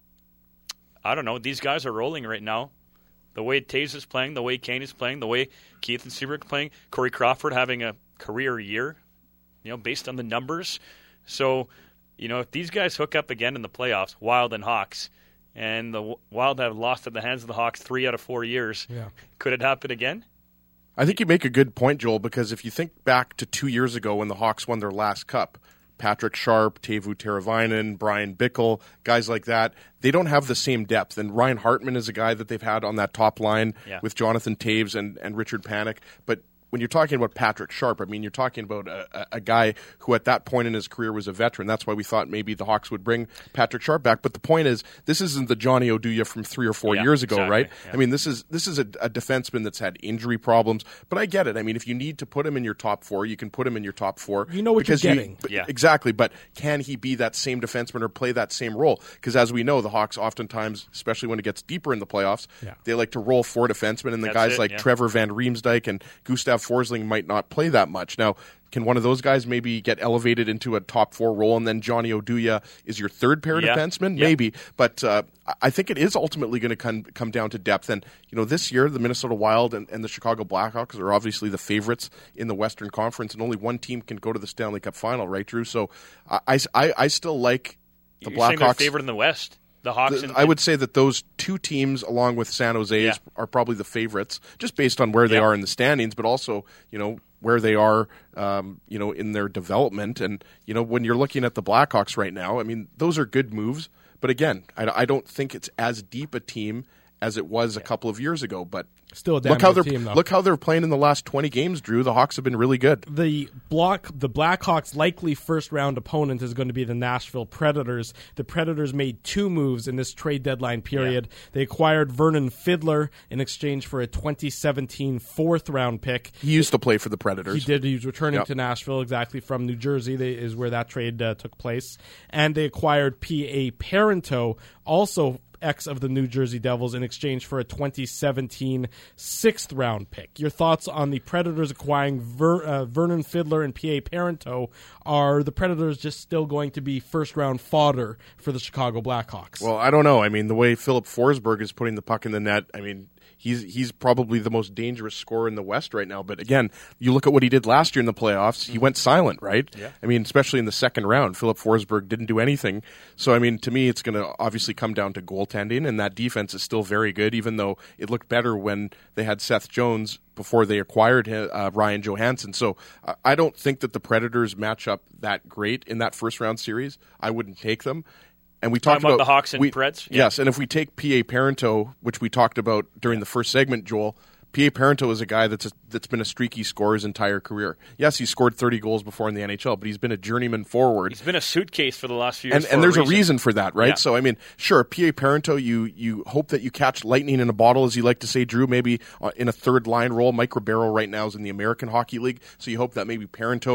I don't know. These guys are rolling right now. The way Toews is playing, the way Kane is playing, the way Keith and Seabrook is playing, Corey Crawford having a career year. You know, based on the numbers. So, you know, if these guys hook up again in the playoffs, Wild and Hawks, and the Wild have lost at the hands of the Hawks three out of four years, yeah. Could it happen again? I think you make a good point, Joel, because if you think back to two years ago when the Hawks won their last cup, Patrick Sharp, Teuvo Teravainen, Brian Bickle, guys like that, they don't have the same depth. And Ryan Hartman is a guy that they've had on that top line yeah. with Jonathan Toews and, and Richard Panik. But when you're talking about Patrick Sharp, I mean, you're talking about a, a guy who at that point in his career was a veteran. That's why we thought maybe the Hawks would bring Patrick Sharp back. But the point is, this isn't the Johnny Oduya from three or four yeah, years ago, exactly, right? Yeah. I mean, this is this is a, a defenseman that's had injury problems. But I get it. I mean, if you need to put him in your top four, you can put him in your top four. You know what you're getting. You, yeah. Exactly. But can he be that same defenseman or play that same role? Because as we know, the Hawks oftentimes, especially when it gets deeper in the playoffs, yeah. they like to roll four defensemen. And the that's guys it, like yeah. Trevor Van Riemsdyk and Gustav Forsling might not play that much. Now, can one of those guys maybe get elevated into a top four role, and then Johnny Oduya is your third pair yeah. defenseman? Yeah. Maybe. But uh, I think it is ultimately going to come, come down to depth. And, you know, this year, the Minnesota Wild and, and the Chicago Blackhawks are obviously the favorites in the Western Conference, and only one team can go to the Stanley Cup final, right, Drew? So I, I, I still like the You're Blackhawks. Saying they're favored in the West? The Hawks and, I would say that those two teams, along with San Jose, yeah. are probably the favorites, just based on where they yeah. are in the standings, but also, you know, where they are, um, you know, in their development. And, you know, when you're looking at the Blackhawks right now, I mean, those are good moves. But again, I, I don't think it's as deep a team as it was a couple of years ago. But still a damn look how good they're team, though. look how they're playing in the last twenty games, Drew. The Hawks have been really good. The block, the Blackhawks' likely first-round opponent is going to be the Nashville Predators. The Predators made two moves in this trade deadline period. Yeah. They acquired Vernon Fiddler in exchange for a twenty seventeen fourth-round pick. He used to play for the Predators. He did. He was returning yep. to Nashville, exactly from New Jersey. They, is where that trade uh, took place. And they acquired P A Parento, also ex of the New Jersey Devils, in exchange for a twenty seventeen sixth round pick. Your thoughts on the Predators acquiring Ver, uh, Vernon Fiddler and P A Parento? Are the Predators just still going to be first round fodder for the Chicago Blackhawks? Well, I don't know. I mean, the way Philip Forsberg is putting the puck in the net, I mean, he's he's probably the most dangerous scorer in the West right now. But again, you look at what he did last year in the playoffs. He went silent, right? Yeah. I mean, especially in the second round, Philip Forsberg didn't do anything. So, I mean, to me, it's going to obviously come down to goaltending, and that defense is still very good, even though it looked better when they had Seth Jones before they acquired uh, Ryan Johansson. So uh, I don't think that the Predators match up that great in that first round series. I wouldn't take them. And we talked about, about the Hawks and we, Preds. Yeah. Yes, and if we take P A Parento, which we talked about during the first segment, Joel, P A Parento is a guy that's a, that's been a streaky scorer his entire career. Yes, he scored thirty goals before in the N H L, but he's been a journeyman forward. He's been a suitcase for the last few years. And, and there's a reason. a reason for that, right? Yeah. So, I mean, sure, P A Parento, you you hope that you catch lightning in a bottle, as you like to say, Drew, maybe uh, in a third line role. Mike Ribeiro right now is in the American Hockey League, so you hope that maybe Parento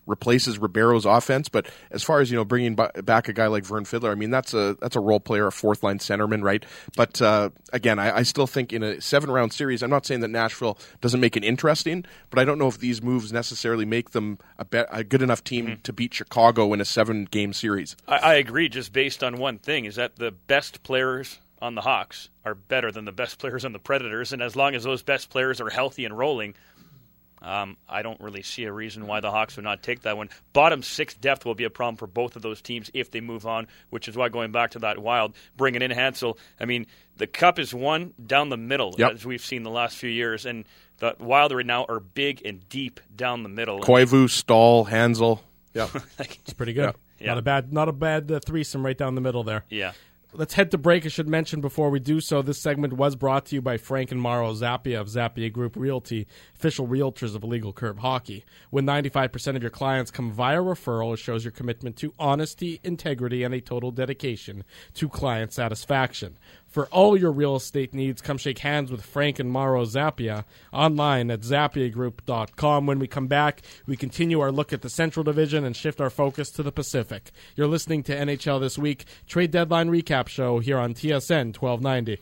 replaces Ribeiro's offense. But as far as, you know, bringing b- back a guy like Vern Fiddler, I mean, that's a that's a role player, a fourth line centerman, right? But uh, again, I, I still think in a seven round series, I'm not saying that Nashville doesn't make it interesting, but I don't know if these moves necessarily make them a, be- a good enough team mm-hmm. to beat Chicago in a seven game series. I, I agree, just based on one thing, is that the best players on the Hawks are better than the best players on the Predators, and as long as those best players are healthy and rolling, Um, I don't really see a reason why the Hawks would not take that one. Bottom six depth will be a problem for both of those teams if they move on, which is why going back to that Wild, bringing in Hansel, I mean, the Cup is won down the middle, yep. as we've seen the last few years, and the Wild right now are big and deep down the middle. Koivu, Stahl, Hansel. Yeah, it's pretty good. Yeah. Not a bad, not a bad uh, threesome right down the middle there. Yeah. Let's head to break. I should mention before we do so, this segment was brought to you by Frank and Mauro Zappia of Zappia Group Realty, official realtors of Illegal Curve Hockey. When ninety-five percent of your clients come via referral, it shows your commitment to honesty, integrity, and a total dedication to client satisfaction. For all your real estate needs, come shake hands with Frank and Mauro Zappia online at zappia group dot com. When we come back, we continue our look at the Central Division and shift our focus to the Pacific. You're listening to N H L This Week, Trade Deadline Recap Show here on T S N twelve ninety.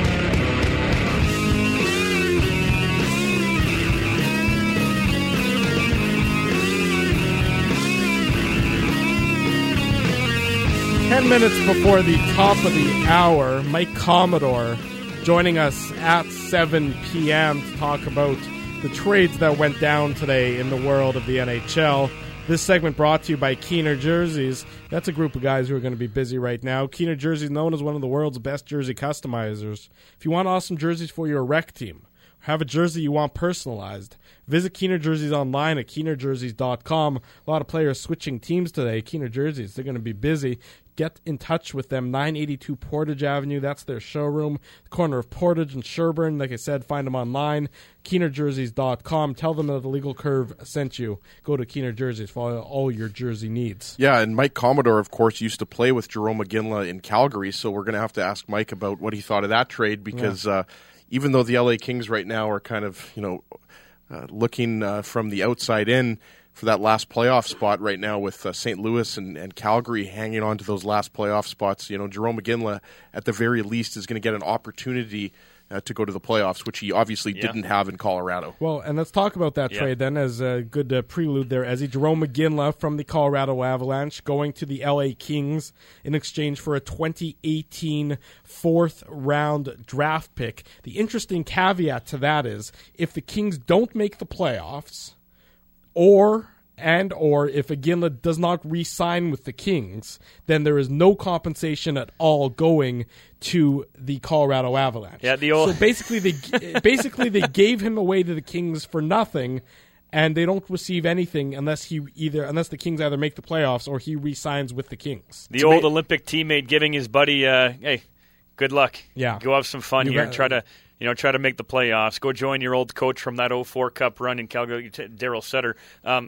Ten minutes before the top of the hour, Mike Commodore joining us at seven p.m. to talk about the trades that went down today in the world of the N H L. This segment brought to you by Keener Jerseys. That's a group of guys who are going to be busy right now. Keener Jerseys, known as one of the world's best jersey customizers. If you want awesome jerseys for your rec team, have a jersey you want personalized, visit Keener Jerseys online at keener jerseys dot com. A lot of players switching teams today. Keener Jerseys, they're going to be busy. Get in touch with them, nine eighty-two Portage Avenue. That's their showroom, the corner of Portage and Sherbourne. Like I said, find them online, keener jerseys dot com. Tell them that the Legal Curve sent you. Go to Keener Jerseys for all your jersey needs. Yeah, and Mike Commodore, of course, used to play with Jarome Iginla in Calgary, so we're going to have to ask Mike about what he thought of that trade because... Yeah. Uh, Even though the L A Kings right now are kind of, you know, uh, looking uh, from the outside in for that last playoff spot right now with uh, Saint Louis and, and Calgary hanging on to those last playoff spots, you know, Jarome Iginla at the very least is going to get an opportunity uh, to go to the playoffs, which he obviously yeah. didn't have in Colorado. Well, and let's talk about that yeah. trade then as a good uh, prelude there. As Jarome Iginla from the Colorado Avalanche going to the L A Kings in exchange for a twenty eighteen fourth round draft pick. The interesting caveat to that is if the Kings don't make the playoffs or... and or if Iginla does not re-sign with the Kings, then there is no compensation at all going to the Colorado Avalanche. Yeah, the old... So basically, they basically they gave him away to the Kings for nothing, and they don't receive anything unless he either unless the Kings either make the playoffs or he re-signs with the Kings. The old Olympic teammate giving his buddy, uh, "Hey, good luck. Yeah, go have some fun you here. Got, try to." You know, try to make the playoffs. Go join your old coach from that oh four Cup run in Calgary, Daryl Sutter. Um,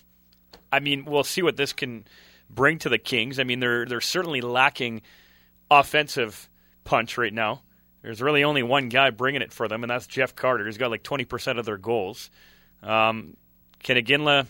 I mean, we'll see what this can bring to the Kings. I mean, they're they're certainly lacking offensive punch right now. There's really only one guy bringing it for them, and that's Jeff Carter. He's got like twenty percent of their goals. Um, can Iginla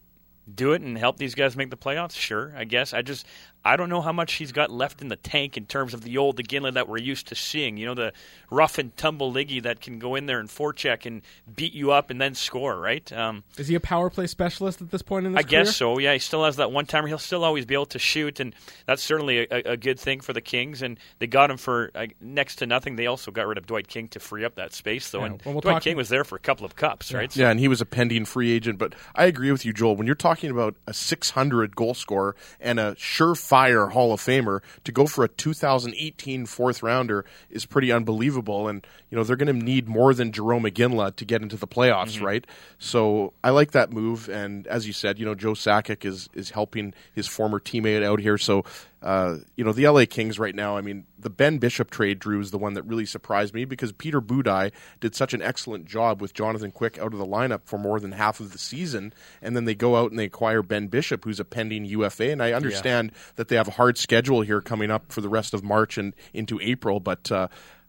do it and help these guys make the playoffs? Sure, I guess. I just I don't know how much he's got left in the tank in terms of the old Iginla that we're used to seeing. You know, the rough and tumble Liggy that can go in there and forecheck and beat you up and then score, right? Um, Is he a power play specialist at this point in his I career? guess so, yeah. He still has that one-timer. He'll still always be able to shoot, and that's certainly a, a good thing for the Kings. And they got him for uh, next to nothing. They also got rid of Dwight King to free up that space, though. Yeah, and well, we'll Dwight King was there for a couple of cups, yeah. right? Yeah, and he was a pending free agent. But I agree with you, Joel. When you're talking about a six hundred goal scorer and a surefire Hall of Famer, to go for a two thousand eighteen fourth rounder is pretty unbelievable. And, you know, they're going to need more than Jarome Iginla to get into the playoffs, mm-hmm. right? So I like that move. And as you said, you know, Joe Sakic is, is helping his former teammate out here. So, uh, you know, the L A Kings right now, I mean, the Ben Bishop trade, Drew, is the one that really surprised me because Peter Budaj did such an excellent job with Jonathan Quick out of the lineup for more than half of the season. And then they go out and they acquire Ben Bishop, who's a pending U F A. And I understand yeah. that they have a hard schedule here coming up for the rest of March and into April, but uh,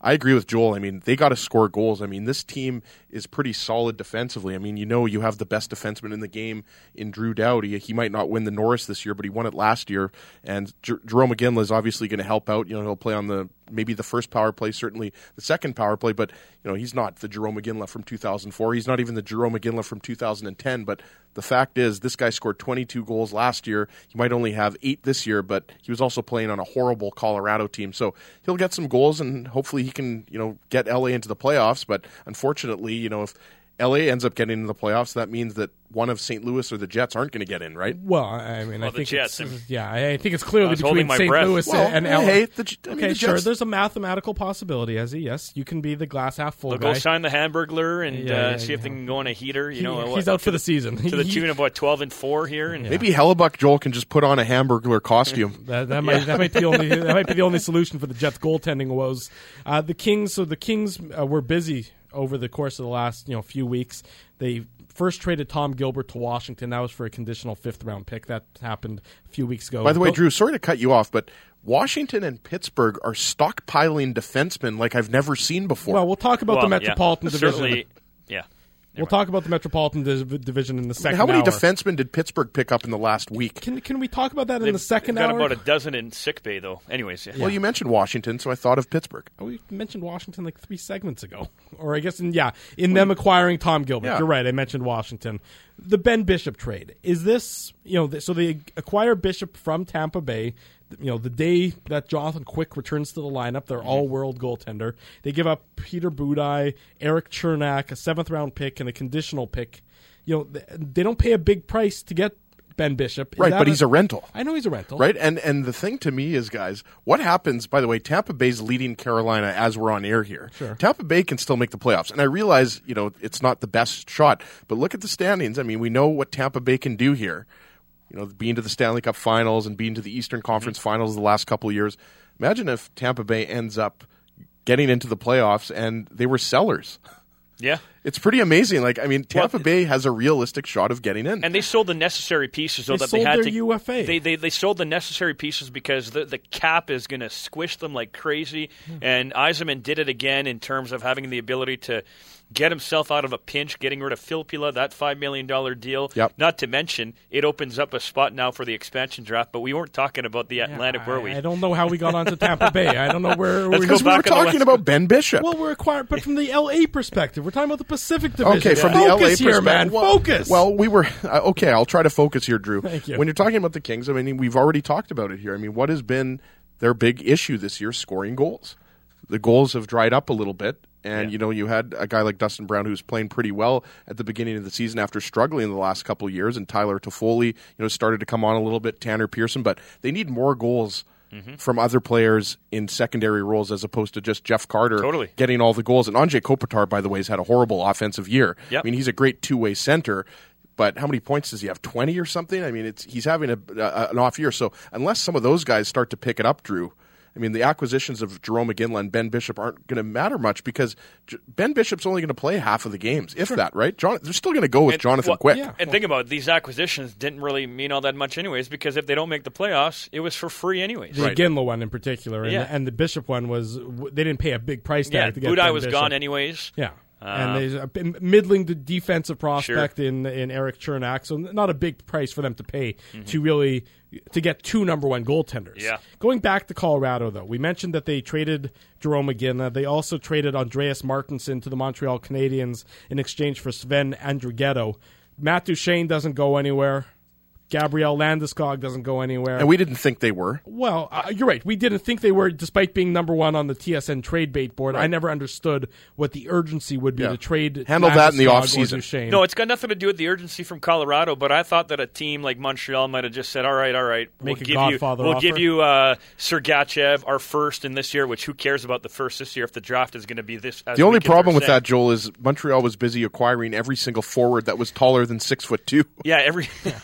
I agree with Joel. I mean, they got to score goals. I mean, this team is pretty solid defensively. I mean, you know, you have the best defenseman in the game in Drew Doughty. He might not win the Norris this year, but he won it last year. And J- Jerome McGinley is obviously going to help out. You know, he'll play on the maybe the first power play, certainly the second power play. But you know, he's not the Jerome McGinley from two thousand four. He's not even the Jerome McGinley from two thousand ten. But the fact is, this guy scored twenty-two goals last year. He might only have eight this year, but he was also playing on a horrible Colorado team. So he'll get some goals, and hopefully he can, you know, get L A into the playoffs. But unfortunately, you know, if L A ends up getting into the playoffs, that means that one of Saint Louis or the Jets aren't going to get in, right? Well, I mean, Well, I the think Jets, it's, I mean- yeah, I think it's clearly I was holding between my Saint breath. Louis Well, and L A. hey, the, I mean, Okay, the sure. Jets- There's a mathematical possibility, Ezzy. Yes, you can be the glass half full They'll guy. go sign the Hamburglar and Yeah, uh, yeah, see if yeah. they can go on a heater. You He- know, he's what, out for to the season. to the He- tune of what twelve and four here. And Maybe Hellebuck Joel can just put on a Hamburglar costume. That, that might that might be the only that might be the only solution for the Jets' goaltending woes. Uh, the Kings, so the Kings uh, were busy over the course of the last you know few weeks. They first traded Tom Gilbert to Washington. That was for a conditional fifth round pick. That happened a few weeks ago. By the way, But- Drew, sorry to cut you off, but Washington and Pittsburgh are stockpiling defensemen like I've never seen before. well, we'll talk about well, the Metropolitan yeah, Division. certainly, yeah. We'll talk about the Metropolitan Div- Division in the I second mean, how many hour. defensemen did Pittsburgh pick up in the last week? Can can we talk about that in They've the second got hour? about a dozen in sick bay, though. Anyways, yeah. Well, you mentioned Washington, so I thought of Pittsburgh. We mentioned Washington like three segments ago, or I guess in yeah, in them acquiring Tom Gilbert. Yeah. You're right. I mentioned Washington. The Ben Bishop trade, is this you know? th- So they acquire Bishop from Tampa Bay. You know, the day that Jonathan Quick returns to the lineup, their all-world goaltender. They give up Peter Budaj, Eric Chernak, a seventh-round pick, and a conditional pick. You know, th- they don't pay a big price to get Ben Bishop. Is Right, that but he's a rental. I know he's a rental. Right, and and the thing to me is, guys, what happens? By the way, Tampa Bay's leading Carolina as we're on air here. Sure. Tampa Bay can still make the playoffs, and I realize you know it's not the best shot, but look at the standings. I mean, we know what Tampa Bay can do here. You know, being to the Stanley Cup Finals and being to the Eastern Conference Mm-hmm. Finals the last couple of years. Imagine if Tampa Bay ends up getting into the playoffs and they were sellers. Yeah. It's pretty amazing. Like, I mean, Tampa Well, Bay has a realistic shot of getting in. And they sold the necessary pieces so They that sold they had their to U F A. They, they they sold the necessary pieces because the the cap is going to squish them like crazy. And Yzerman did it again in terms of having the ability to get himself out of a pinch, getting rid of Filppula, that five million dollar deal. Yep. Not to mention, it opens up a spot now for the expansion draft. But we weren't talking about the Atlantic, were we? I, I don't know how we got onto Tampa Bay. I don't know where. Let's we go Because we were back on the talking West- about Ben Bishop. Well, we're acquired, but from the L A perspective, we're talking about the Pacific Division. Okay, from the Focus L A here, perspective, man. well, Focus. Well, we were uh, okay. I'll try to focus here, Drew. Thank you. When you're talking about the Kings, I mean, we've already talked about it here. I mean, what has been their big issue this year? Scoring goals. The goals have dried up a little bit, and Yeah. you know, you had a guy like Dustin Brown who's playing pretty well at the beginning of the season after struggling the last couple of years, and Tyler Toffoli, you know, started to come on a little bit. Tanner Pearson, but they need more goals. Mm-hmm. From other players in secondary roles as opposed to just Jeff Carter Totally. getting all the goals. And Andrzej Kopitar, by the way, has had a horrible offensive year. Yep. I mean, he's a great two-way center, but how many points does he have? twenty or something? I mean, it's he's having a, a, an off year. So unless some of those guys start to pick it up, Drew, I mean, the acquisitions of Jerome McGinley and Ben Bishop aren't going to matter much because J- Ben Bishop's only going to play half of the games, if that, right? John, they're still going to go with And- Jonathan well, Quick. yeah. And think about it, these acquisitions didn't really mean all that much anyways because if they don't make the playoffs, it was for free anyways. the Ginla one in particular, and, Yeah. and the Bishop one was they didn't pay a big price tag Yeah, to get Budaj Ben was Bishop. gone anyways. Yeah. Uh, and there's a b- middling d- defensive prospect in in Eric Chernak, so not a big price for them to pay to really to get two number one goaltenders. Yeah. Going back to Colorado, though, we mentioned that they traded Jerome McGinley. They also traded Andreas Martinson to the Montreal Canadiens in exchange for Sven Andrighetto. Matt Duchene doesn't go anywhere. Gabriel Landeskog doesn't go anywhere. And we didn't think they were. Well, uh, you're right. We didn't think they were, despite being number one on the T S N trade bait board. I never understood what the urgency would be Yeah. to trade. Handle that in the Landeskog or offseason. Duchene. No, it's got nothing to do with the urgency from Colorado, but I thought that a team like Montreal might have just said, all right, all right, Make we'll a give Godfather you, we'll offer. give you uh, Sergachev, our first in this year, which who cares about the first this year if the draft is going to be this as The only weak as problem we're with saying. that, Joel, is Montreal was busy acquiring every single forward that was taller than six foot two. Yeah, every yeah,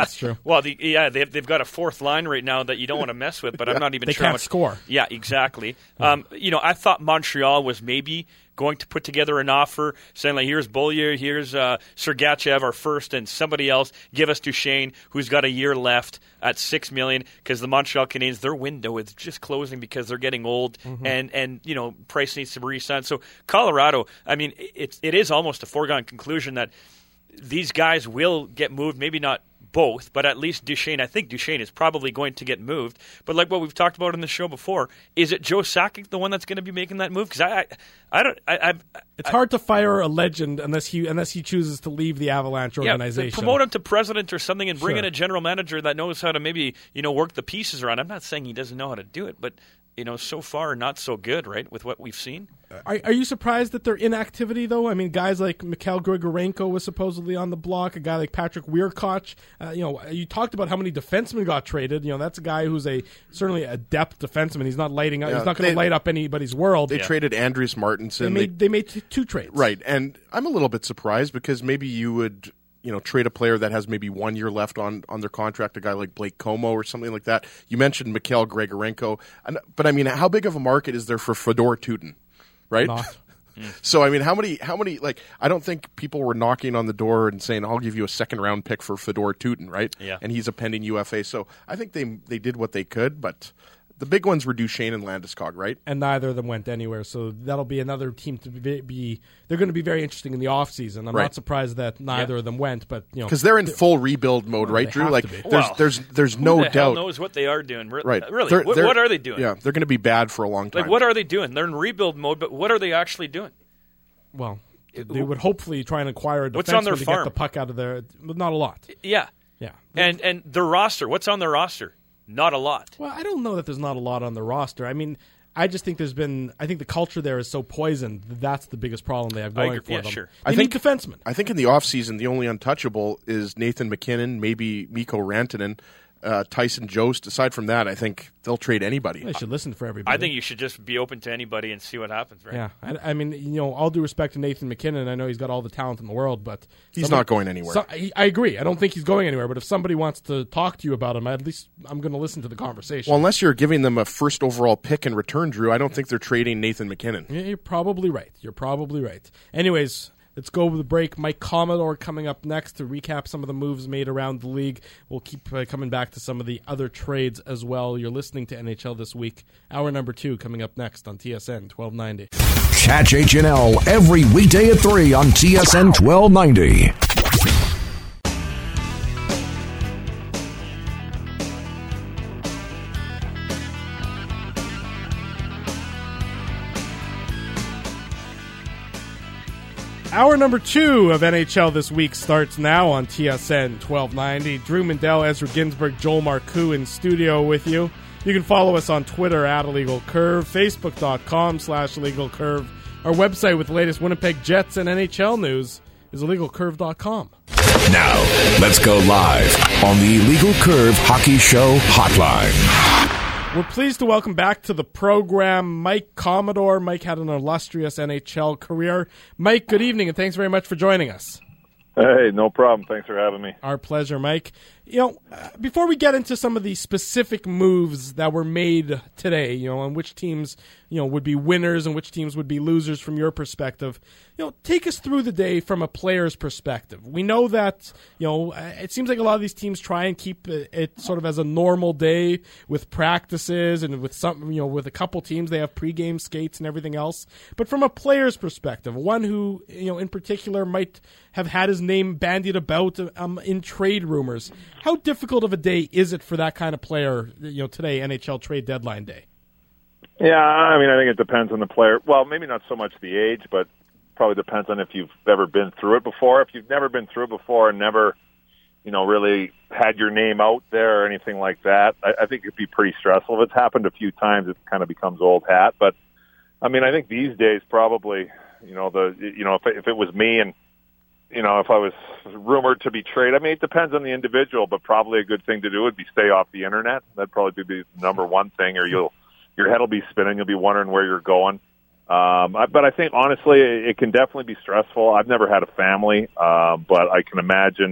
That's true. Well, the, yeah, they've, they've got a fourth line right now that you don't want to mess with, but I'm not even They sure how can't much. score. Yeah, exactly. Um, you know, I thought Montreal was maybe going to put together an offer saying, like, here's Beaulieu, here's uh, Sergachev, our first, and somebody else. Give us Duchesne, who's got a year left at six million dollars, because the Montreal Canadiens, their window is just closing because they're getting old, mm-hmm. and, and, you know, Price needs to be re-signed. So Colorado, I mean, it, it is almost a foregone conclusion that these guys will get moved, maybe not both, but at least Duchesne. I think Duchesne is probably going to get moved. But like what we've talked about in the show before, is it Joe Sakic the one that's going to be making that move? Because I, I, I don't. I, I, it's hard to fire a legend unless he unless he chooses to leave the Avalanche organization. Yeah, promote him to president or something, and bring Sure. in a general manager that knows how to maybe you know work the pieces around. I'm not saying he doesn't know how to do it, but you know, so far not so good, right? With what we've seen. Are, are you surprised that their inactivity, though? I mean, guys like Mikhail Grigorenko was supposedly on the block. A guy like Patrick Weirkoch. Uh, you know, you talked about how many defensemen got traded. You know, that's a guy who's a certainly a depth defenseman. He's not lighting up. Yeah, he's not going to light up anybody's world. They yeah. traded Andreas Martinson. They made they, they made t- two trades. Right, and I'm a little bit surprised because maybe you would, you know, trade a player that has maybe one year left on, on their contract, a guy like Blake Como or something like that. You mentioned Mikhail Grigorenko, and, but I mean, how big of a market is there for Fedor Tutin, right? Not. So I mean, how many, how many? Like, I don't think people were knocking on the door and saying, "I'll give you a second round pick for Fedor Tutin," right? Yeah. And he's a pending U F A. So I think they they did what they could, but the big ones were Duchesne and Landeskog, right? And neither of them went anywhere. So that'll be another team to be. be they're going to be very interesting in the offseason. I'm Right. not surprised that neither Yeah. of them went, but you know, Because they're in full rebuild mode, Well, right, they Drew? have Like, to be. there's Well, there's there's Who no the hell doubt. knows what they are doing? Re- Right. Really, They're- what, they're- what are they doing? Yeah, they're going to be bad for a long time. Like, what are they doing? They're in rebuild mode, but what are they actually doing? well, they would hopefully try and acquire a What's on their defenseman to farm? get the puck out of there, but not a lot. Yeah. Yeah. And and their roster, what's on their roster? Not a lot. Well, I don't know that there's not a lot on the roster. I mean, I just think there's been. I think the culture there is so poisoned. That's the biggest problem they have I going agree. for Yeah, them. sure. They I think- need defensemen. I think in the offseason, the only untouchable is Nathan McKinnon, maybe Mikko Rantanen, uh, Tyson Jost. Aside from that, I think they'll trade anybody. They should listen for everybody. I think you should just be open to anybody and see what happens, right? Yeah, I, I mean, you know, all due respect to Nathan McKinnon, I know he's got all the talent in the world, but He's somebody- not going anywhere. So, I, I agree. I don't think he's going anywhere. But if somebody wants to talk to you about him, at least I'm going to listen to the conversation. Well, unless you're giving them a first overall pick in return, Drew, I don't think they're trading Nathan McKinnon. Yeah, you're probably right. You're probably right. Anyways, let's go with the break. Mike Commodore coming up next to recap some of the moves made around the league. We'll keep uh, coming back to some of the other trades as well. You're listening to N H L This Week. Hour number two coming up next on T S N twelve ninety. Catch H and L every weekday at three on T S N twelve ninety. Hour number two of N H L This Week starts now on T S N twelve ninety. Drew Mandel, Ezra Ginsburg, Joel Marcoux in studio with you. You can follow us on Twitter at Illegal Curve, Facebook.com slash Illegal Curve. Our website with the latest Winnipeg Jets and N H L news is illegal curve dot com. Now, let's go live on the Illegal Curve Hockey Show Hotline. We're pleased to welcome back to the program Mike Commodore. Mike had an illustrious N H L career. Mike, good evening, and thanks very much for joining us. Hey, no problem. Thanks for having me. Our pleasure, Mike. You know, uh, before we get into some of the specific moves that were made today, you know, and which teams, you know, would be winners and which teams would be losers from your perspective, you know, take us through the day from a player's perspective. We know that, you know, uh, it seems like a lot of these teams try and keep it, it sort of as a normal day with practices and with some, you know, with a couple teams, they have pregame skates and everything else. But from a player's perspective, one who, you know, in particular might have had his name bandied about um, in trade rumors, how difficult of a day is it for that kind of player, you know, today, N H L trade deadline day? Yeah, I mean, I think it depends on the player. Well, maybe not so much the age, but probably depends on if you've ever been through it before. If you've never been through it before and never, you know, really had your name out there or anything like that, I, I think it'd be pretty stressful. If it's happened a few times, it kind of becomes old hat. But, I mean, I think these days probably, you know, the you know, if, if it was me and, you know, if I was rumored to be traded, I mean, it depends on the individual, but probably a good thing to do would be stay off the internet. That'd probably be the number one thing, or you'll, your head will be spinning. You'll be wondering where you're going. Um, I, but I think honestly, it, it can definitely be stressful. I've never had a family, uh, but I can imagine,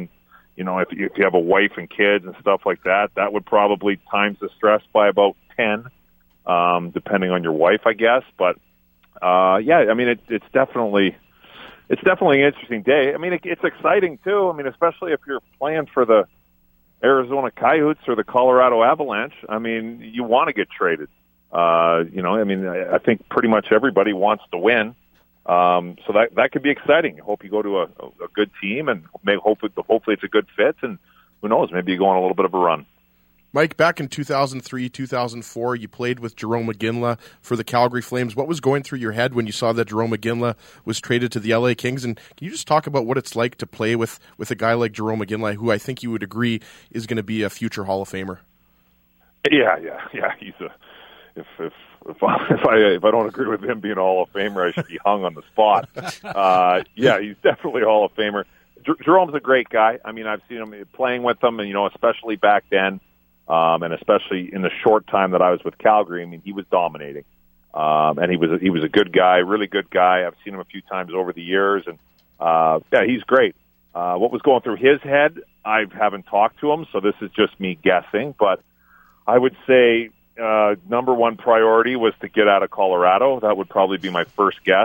you know, if, if you have a wife and kids and stuff like that, that would probably times the stress by about ten, um, depending on your wife, I guess. But, uh, yeah, I mean, it, it's definitely, it's definitely an interesting day. I mean, it, it's exciting too. I mean, especially if you're playing for the Arizona Coyotes or the Colorado Avalanche. I mean, you want to get traded. Uh, you know, I mean, I, I think pretty much everybody wants to win. Um, so that that could be exciting. I hope you go to a, a good team, and may, hopefully, hopefully it's a good fit. And who knows, maybe you go on a little bit of a run. Mike, back in two thousand three, two thousand four, you played with Jarome Iginla for the Calgary Flames. What was going through your head when you saw that Jarome Iginla was traded to the L A Kings? And can you just talk about what it's like to play with, with a guy like Jarome Iginla, who I think you would agree is going to be a future Hall of Famer? Yeah, yeah, yeah. He's a if if if I if I, if I don't agree with him being a Hall of Famer, I should be hung on the spot. Uh, yeah, he's definitely a Hall of Famer. Jer- Jerome's a great guy. I mean, I've seen him playing with him, and you know, especially back then. Um, and especially in the short time that I was with Calgary, I mean, he was dominating, um, and he was a, he was a good guy, really good guy. I've seen him a few times over the years, and uh, yeah, he's great. Uh, what was going through his head, I haven't talked to him, so this is just me guessing. But I would say uh, number one priority was to get out of Colorado. That would probably be my first guess.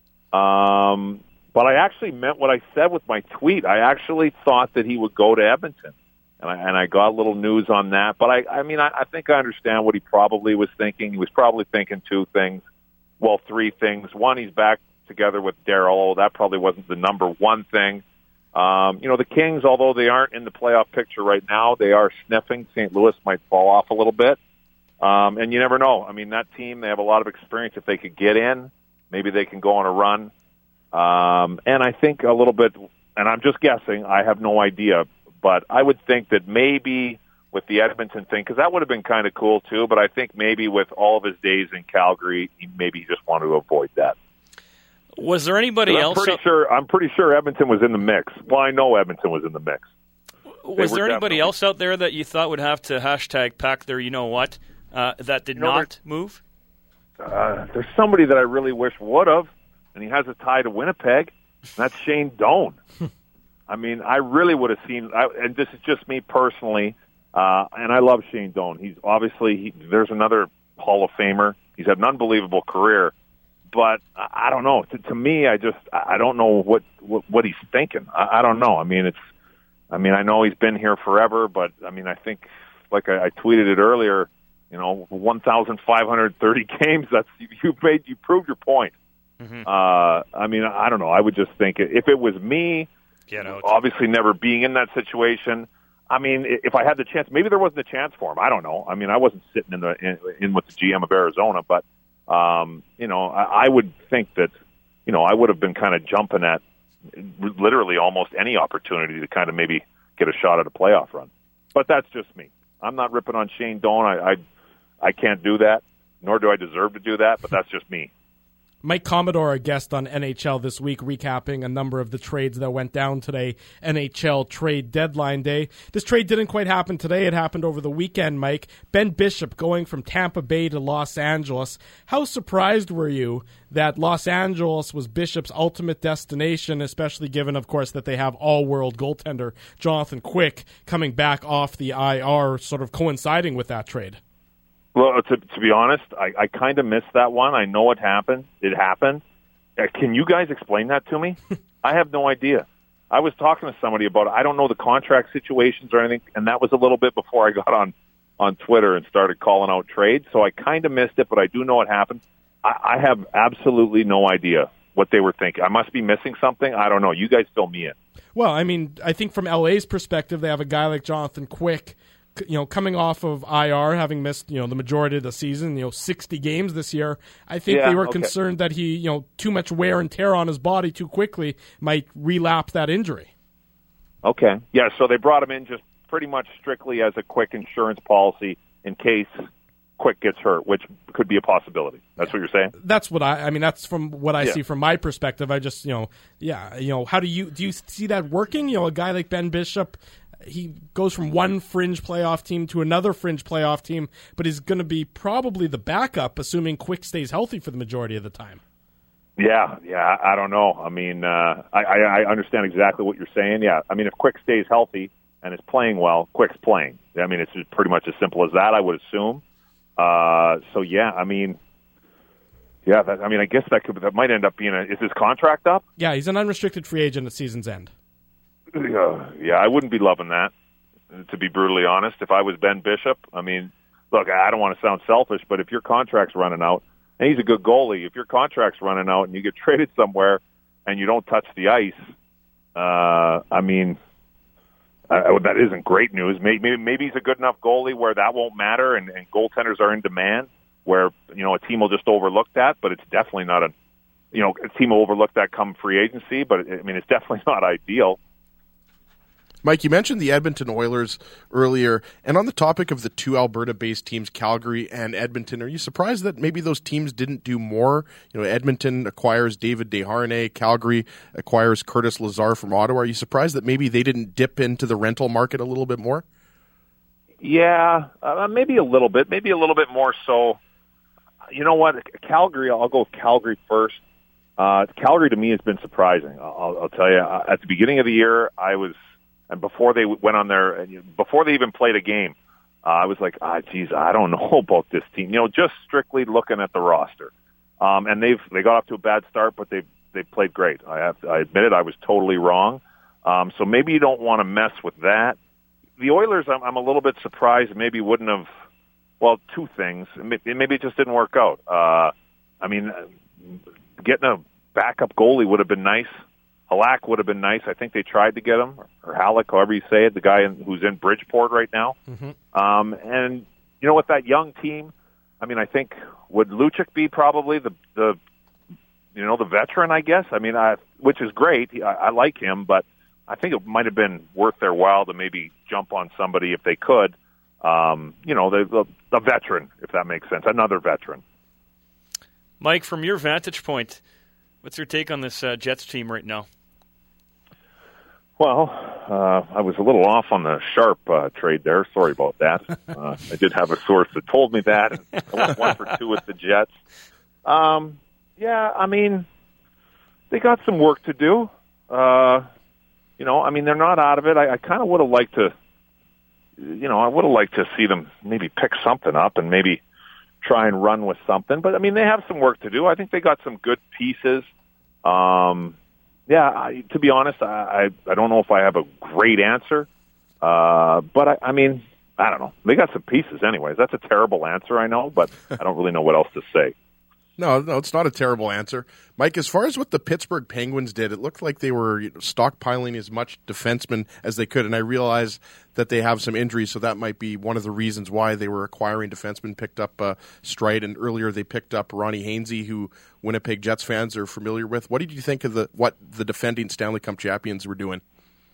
Um, but I actually meant what I said with my tweet. I actually thought that he would go to Edmonton. And I, and I got a little news on that. But, I, I mean, I, I think I understand what he probably was thinking. He was probably thinking two things, well, three things. One, he's back together with Darryl. That probably wasn't the number one thing. Um, you know, the Kings, although they aren't in the playoff picture right now, they are sniffing. Saint Louis might fall off a little bit. Um, and you never know. I mean, that team, they have a lot of experience. If they could get in, maybe they can go on a run. Um, and I think a little bit, and I'm just guessing, I have no idea, but I would think that maybe with the Edmonton thing, because that would have been kind of cool too, but I think maybe with all of his days in Calgary, he maybe just wanted to avoid that. Was there anybody I'm else? Pretty up- sure, I'm pretty sure Edmonton was in the mix. Well, I know Edmonton was in the mix. Was there anybody definitely. else out there that you thought would have to hashtag pack their you know what uh, that did you know, not move? Uh, there's somebody that I really wish would have, and he has a tie to Winnipeg, and that's Shane Doan. I mean, I really would have seen, I, and this is just me personally, uh, and I love Shane Doan. He's obviously, he, there's another Hall of Famer. He's had an unbelievable career, but I, I don't know. To, to me, I just, I don't know what, what, what he's thinking. I, I don't know. I mean, it's, I mean, I know he's been here forever, but I mean, I think, like I, I tweeted it earlier, you know, one thousand five hundred thirty games, that's, you made, you proved your point. Mm-hmm. Uh, I mean, I don't know. I would just think if it was me, Get out. Obviously, never being in that situation. I mean, if I had the chance, maybe there wasn't a chance for him. I don't know. I mean, I wasn't sitting in the in, in with the G M of Arizona, but um, you know, I, I would think that you know I would have been kind of jumping at literally almost any opportunity to kind of maybe get a shot at a playoff run. But that's just me. I'm not ripping on Shane Doan. I I, I can't do that, nor do I deserve to do that. But that's just me. Mike Commodore, a guest on N H L This Week, recapping a number of the trades that went down today, N H L trade deadline day. This trade didn't quite happen today. It happened over the weekend, Mike. Ben Bishop going from Tampa Bay to Los Angeles. How surprised were you that Los Angeles was Bishop's ultimate destination, especially given, of course, that they have all-world goaltender Jonathan Quick coming back off the I R, sort of coinciding with that trade? Well, to, to be honest, I, I kind of missed that one. I know it happened. It happened. Uh, can you guys explain that to me? I have no idea. I was talking to somebody about it. I don't know the contract situations or anything, and that was a little bit before I got on, on Twitter and started calling out trades, so I kind of missed it, but I do know it happened. I, I have absolutely no idea what they were thinking. I must be missing something. I don't know. You guys fill me in. Well, I mean, I think from L A's perspective, they have a guy like Jonathan Quick, you know, coming off of I R, having missed, you know, the majority of the season, you know, sixty games this year. I think yeah, they were okay. concerned that he, you know, too much wear and tear on his body too quickly might relapse that injury. Okay. Yeah, so they brought him in just pretty much strictly as a Quick insurance policy in case Quick gets hurt, which could be a possibility. That's yeah. what you're saying? That's what I, I mean, that's from what I yeah. see from my perspective. I just, you know, yeah, you know, how do you, do you see that working? You know, a guy like Ben Bishop, he goes from one fringe playoff team to another fringe playoff team, but he's going to be probably the backup, assuming Quick stays healthy for the majority of the time. Yeah, yeah, I I don't know. I mean, uh, I, I, I understand exactly what you're saying. Yeah, I mean, if Quick stays healthy and is playing well, Quick's playing. I mean, it's just pretty much as simple as that, I would assume. Uh, so, yeah, I mean, yeah, that, I mean, I guess that could that might end up being a – is his contract up? Yeah, he's an unrestricted free agent at season's end. Uh, yeah, I wouldn't be loving that, to be brutally honest. If I was Ben Bishop, I mean, look, I don't want to sound selfish, but if your contract's running out, and he's a good goalie, if your contract's running out and you get traded somewhere and you don't touch the ice, uh, I mean, uh, that isn't great news. Maybe, maybe he's a good enough goalie where that won't matter and, and goaltenders are in demand, where, you know, a team will just overlook that, but it's definitely not a, you know, a team will overlook that come free agency, but, I mean, it's definitely not ideal. Mike, you mentioned the Edmonton Oilers earlier, and on the topic of the two Alberta-based teams, Calgary and Edmonton, are you surprised that maybe those teams didn't do more? You know, Edmonton acquires David Desharnais, Calgary acquires Curtis Lazar from Ottawa. Are you surprised that maybe they didn't dip into the rental market a little bit more? Yeah, uh, maybe a little bit, maybe a little bit more so. You know what, Calgary, I'll go with Calgary first. Uh, Calgary to me has been surprising. I'll, I'll tell you, at the beginning of the year, I was... And before they went on their, before they even played a game, uh, I was like, ah, geez, I don't know about this team. You know, just strictly looking at the roster. Um, and they've they got off to a bad start, but they they played great. I have to, I admit it, I was totally wrong. Um, so maybe you don't want to mess with that. The Oilers, I'm, I'm a little bit surprised. Maybe wouldn't have. Well, two things. Maybe it just didn't work out. Uh, I mean, getting a backup goalie would have been nice. Halak would have been nice. I think they tried to get him, or Halak, however you say it, the guy in, who's in Bridgeport right now. Mm-hmm. Um, and, you know, with that young team, I mean, I think, would Lucic be probably the, the you know, the veteran, I guess? I mean, I, which is great. I, I like him, but I think it might have been worth their while to maybe jump on somebody if they could. Um, you know, the, the, the veteran, if that makes sense, another veteran. Mike, from your vantage point, what's your take on this uh, Jets team right now? Well, uh, I was a little off on the Sharp uh, trade there. Sorry about that. Uh, I did have a source that told me that. I went one for two with the Jets. Um, yeah, I mean, they got some work to do. Uh, you know, I mean, they're not out of it. I, I kind of would have liked to, you know, I would have liked to see them maybe pick something up and maybe try and run with something. But, I mean, they have some work to do. I think they got some good pieces. Um Yeah, I, to be honest, I, I I don't know if I have a great answer, uh, but I, I mean, I don't know. They got some pieces anyways. That's a terrible answer, I know, but I don't really know what else to say. No, no, it's not a terrible answer. Mike, as far as what the Pittsburgh Penguins did, it looked like they were you know, stockpiling as much defensemen as they could, and I realize that they have some injuries, so that might be one of the reasons why they were acquiring defensemen, picked up uh, Stride, and earlier they picked up Ronnie Hainsey, who Winnipeg Jets fans are familiar with. What did you think of the what the defending Stanley Cup champions were doing?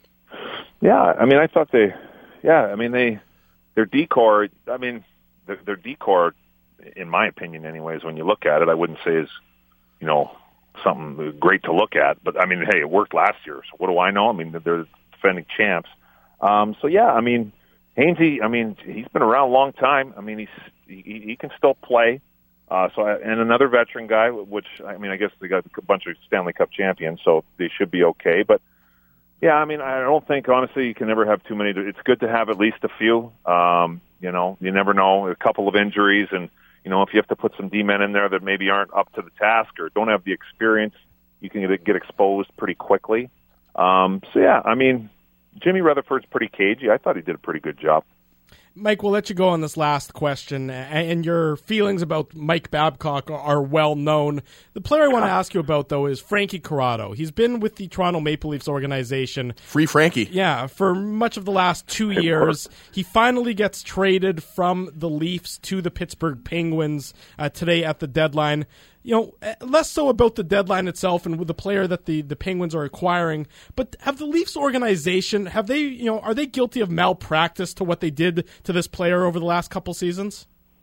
Yeah, I mean, I thought they, yeah, I mean, they, their decor, I mean, their, their decor, in my opinion anyways, when you look at it, I wouldn't say is, you know, something great to look at. But, I mean, hey, it worked last year, so what do I know? I mean, they're defending champs. Um, so, yeah, I mean, Hainsey, I mean, he's been around a long time. I mean, he's he, he can still play. Uh, so, I, and another veteran guy, which, I mean, I guess they got a bunch of Stanley Cup champions, so they should be okay. But, yeah, I mean, I don't think, honestly, you can never have too many. It's good to have at least a few. Um, you know, you never know, a couple of injuries, and you know, if you have to put some D-men in there that maybe aren't up to the task or don't have the experience, you can get, get exposed pretty quickly. Um, so, yeah, I mean, Jimmy Rutherford's pretty cagey. I thought he did a pretty good job. Mike, we'll let you go on this last question, and your feelings about Mike Babcock are well known. The player I want to ask you about, though, is Frankie Corrado. He's been with the Toronto Maple Leafs organization. Free Frankie. Yeah, for much of the last two years. He finally gets traded from the Leafs to the Pittsburgh Penguins uh, today at the deadline. You know, less so about the deadline itself and with the player that the, the Penguins are acquiring, but have the Leafs organization, have they, you know, are they guilty of malpractice to what they did to this player over the last couple seasons?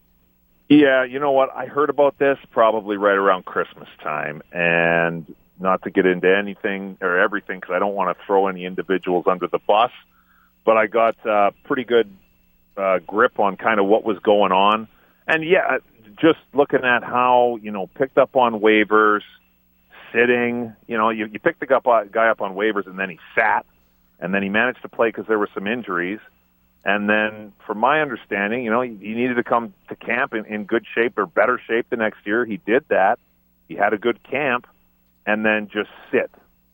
Yeah, you know what? I heard about this probably right around Christmas time, and not to get into anything or everything because I don't want to throw any individuals under the bus, but I got uh, pretty good uh, grip on kind of what was going on. And yeah, just looking at how, you know, picked up on waivers, sitting. You know, you, you picked the guy up on waivers, and then he sat, and then he managed to play because there were some injuries. And then, from my understanding, you know, he, he needed to come to camp in, in good shape or better shape the next year. He did that. He had a good camp, and then just sit.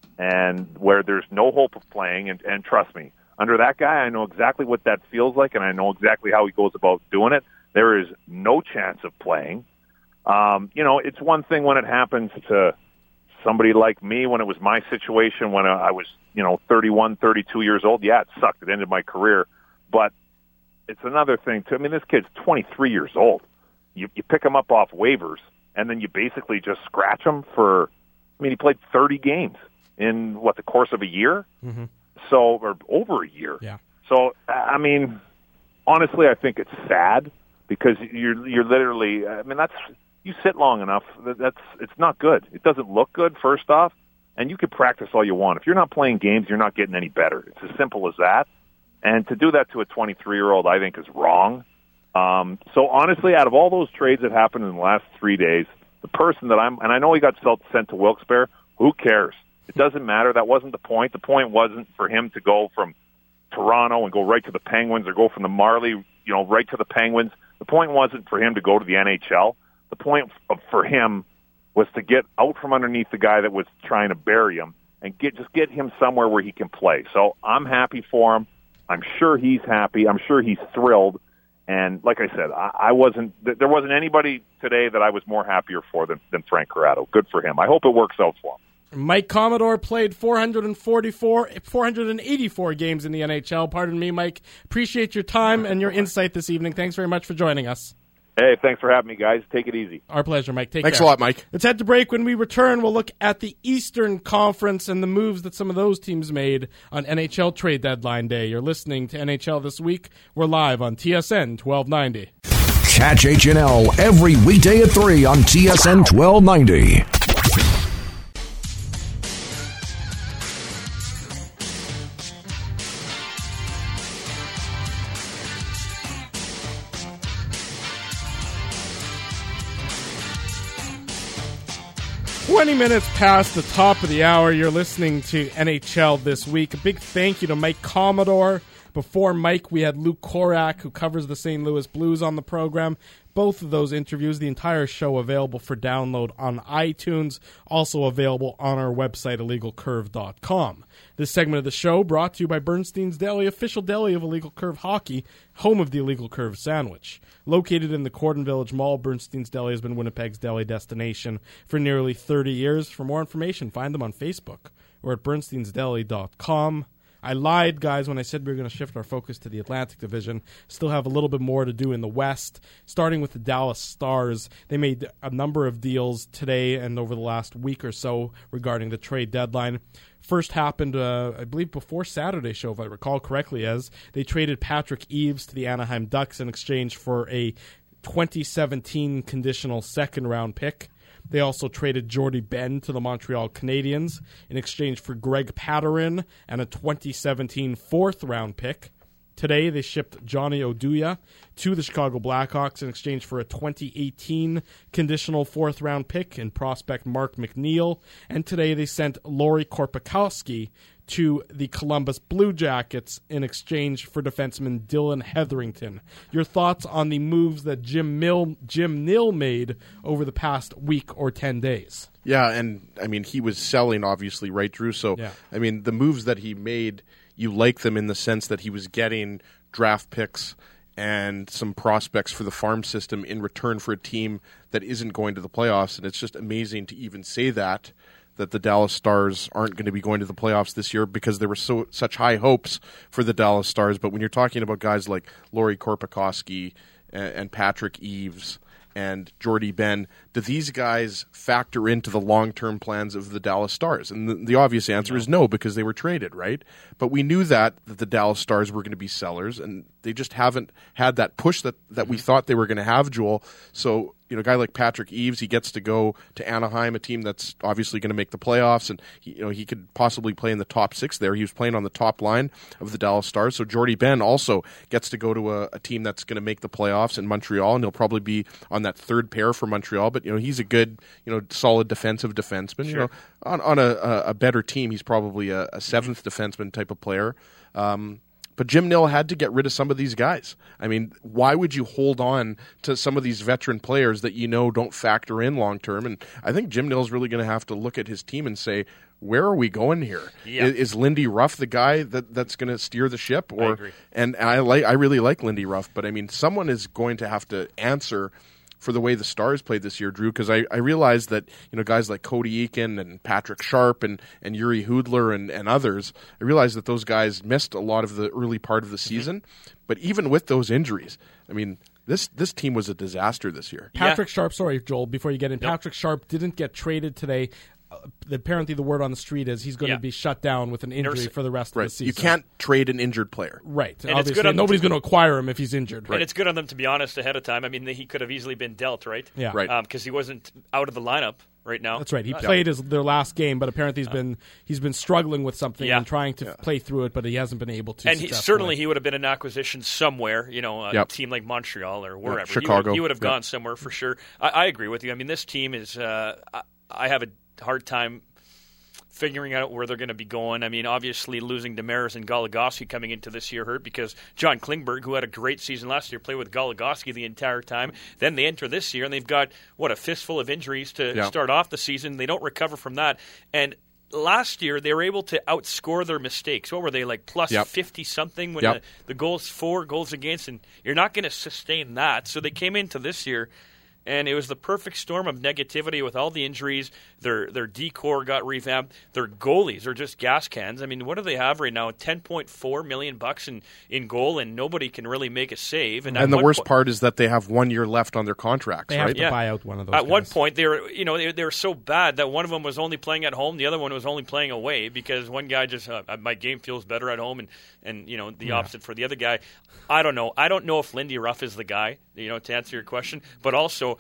And where there's no hope of playing, and, and trust me, under that guy, I know exactly what that feels like, and I know exactly how he goes about doing it. There is no chance of playing. Um, you know, it's one thing when it happens to somebody like me, when it was my situation, when I was, you know, thirty-one, thirty-two years old. Yeah, it sucked. It ended my career. But it's another thing, too. I mean, this kid's twenty-three years old. You, you pick him up off waivers, and then you basically just scratch him for, I mean, he played thirty games in, what, the course of a year? Mm-hmm. So, or over a year. Yeah. So, I mean, honestly, I think it's sad because you're you're literally, I mean, that's, you sit long enough, that's, it's not good. It doesn't look good, first off, and you can practice all you want. If you're not playing games, you're not getting any better. It's as simple as that. And to do that to a twenty-three-year-old, I think, is wrong. Um, so, honestly, out of all those trades that happened in the last three days, the person that I'm, and I know he got sent to Wilkes-Barre, who cares? It doesn't matter. That wasn't the point. The point wasn't for him to go from Toronto and go right to the Penguins or go from the Marley, you know, right to the Penguins. The point wasn't for him to go to the N H L. The point of, for him was to get out from underneath the guy that was trying to bury him and get just get him somewhere where he can play. So I'm happy for him. I'm sure he's happy. I'm sure he's thrilled. And like I said, I, I wasn't. There wasn't anybody today that I was more happier for than, than Frank Corrado. Good for him. I hope it works out for him. Mike Commodore played four hundred forty-four, four hundred eighty-four games in the N H L. Pardon me, Mike. Appreciate your time and your insight this evening. Thanks very much for joining us. Hey, thanks for having me, guys. Take it easy. Our pleasure, Mike. Take Thanks care. a lot, Mike. Let's head to break. When we return, we'll look at the Eastern Conference and the moves that some of those teams made on N H L trade deadline day. You're listening to N H L This Week. We're live on T S N twelve ninety. Catch H and L every weekday at three on T S N twelve ninety. twenty minutes past the top of the hour, you're listening to N H L This Week. A big thank you to Mike Commodore. Before Mike, we had Luke Korak, who covers the Saint Louis Blues, on the program. Both of those interviews, the entire show, available for download on iTunes, also available on our website, illegal curve dot com. This segment of the show brought to you by Bernstein's Deli, official deli of Illegal Curve Hockey, home of the Illegal Curve sandwich. Located in the Corden Village Mall, Bernstein's Deli has been Winnipeg's deli destination for nearly thirty years. For more information, find them on Facebook or at bernsteins deli dot com. I lied, guys, when I said we were going to shift our focus to the Atlantic Division. Still have a little bit more to do in the West, starting with the Dallas Stars. They made a number of deals today and over the last week or so regarding the trade deadline. First happened, uh, I believe, before Saturday's show, if I recall correctly, as they traded Patrick Eaves to the Anaheim Ducks in exchange for a twenty seventeen conditional second-round pick. They also traded Jordy Ben to the Montreal Canadiens in exchange for Greg Pateryn and a twenty seventeen fourth-round pick. Today, they shipped Johnny Oduya to the Chicago Blackhawks in exchange for a twenty eighteen conditional fourth-round pick and prospect Mark McNeil. And today, they sent Lauri Korpikoski to the Columbus Blue Jackets in exchange for defenseman Dylan Hetherington. Your thoughts on the moves that Jim Mill, Jim Nill made over the past week or ten days? Yeah, and, I mean, he was selling, obviously, right, Drew? So, yeah. I mean, the moves that he made, you like them in the sense that he was getting draft picks and some prospects for the farm system in return for a team that isn't going to the playoffs, and it's just amazing to even say that, that the Dallas Stars aren't going to be going to the playoffs this year because there were so such high hopes for the Dallas Stars. But when you're talking about guys like Lauri Korpikoski and, and Patrick Eaves and Jordy Ben, do these guys factor into the long-term plans of the Dallas Stars? And the, the obvious answer no. is no, because they were traded, right? But we knew that, that the Dallas Stars were going to be sellers, and they just haven't had that push that, that we thought they were going to have, Joel. So you know, a guy like Patrick Eaves, he gets to go to Anaheim, a team that's obviously going to make the playoffs, and he, you know, he could possibly play in the top six there. He was playing on the top line of the Dallas Stars. So Jordy Ben also gets to go to a, a team that's going to make the playoffs in Montreal, and he'll probably be on that third pair for Montreal. But you know, he's a good, you know, solid defensive defenseman. Sure. You know, on on a, a better team, he's probably a, a seventh defenseman type of player. Um, But Jim Nill had to get rid of some of these guys. I mean, why would you hold on to some of these veteran players that you know don't factor in long term? And I think Jim Nill's really going to have to look at his team and say, where are we going here? Yeah. Is, is Lindy Ruff the guy that, that's going to steer the ship? Or I agree. And, and I like I really like Lindy Ruff, but I mean, someone is going to have to answer for the way the Stars played this year, Drew, because I, I realized that, you know, guys like Cody Eakin and Patrick Sharp and, and Yuri Hudler and, and others, I realized that those guys missed a lot of the early part of the season. Mm-hmm. But even with those injuries, I mean, this this team was a disaster this year. Patrick Yeah. Sharp, sorry, Joel, before you get in, Nope. Patrick Sharp didn't get traded today. Uh, apparently the word on the street is he's going Yeah. to be shut down with an injury Nursing. for the rest Right. of the season. You can't trade an injured player. Right. And it's Obviously, good on them nobody's to- going to acquire him if he's injured. And it's good on them to be honest ahead of time. I mean, he could have easily been dealt, right? Yeah. Right. Because he wasn't out of the lineup right now. That's right. He played his their last game, but apparently he's been he's been struggling with something Yeah. and trying to play through it, but he hasn't been able to. And he, successfully. certainly he would have been an acquisition somewhere, you know, a Yep. team like Montreal or wherever. He Chicago. would, he would have Yep. gone somewhere for sure. I, I agree with you. I mean, this team is. Uh, I, I have a hard time figuring out where they're going to be going. I mean, obviously losing Demers and Goligoski coming into this year hurt because John Klingberg, who had a great season last year, played with Goligoski the entire time. Then they enter this year and they've got, what, a fistful of injuries to Yeah. start off the season. They don't recover from that. And last year they were able to outscore their mistakes. What were they, like plus Yep. fifty-something when Yep. the, the goals for, goals against, and you're not going to sustain that. So they came into this year and it was the perfect storm of negativity with all the injuries. Their their decor got revamped. Their goalies are just gas cans. I mean, what do they have right now? ten point four million bucks in, in goal, and nobody can really make a save. And, at And the one worst po- part is that they have one year left on their contracts, They have right? to buy out one of those At one guys. point, they were you know they, they were so bad that one of them was only playing at home, the other one was only playing away because one guy just uh, my game feels better at home, and, and you know the Yeah. opposite for the other guy. I don't know. I don't know if Lindy Ruff is the guy. You know, to answer your question, but also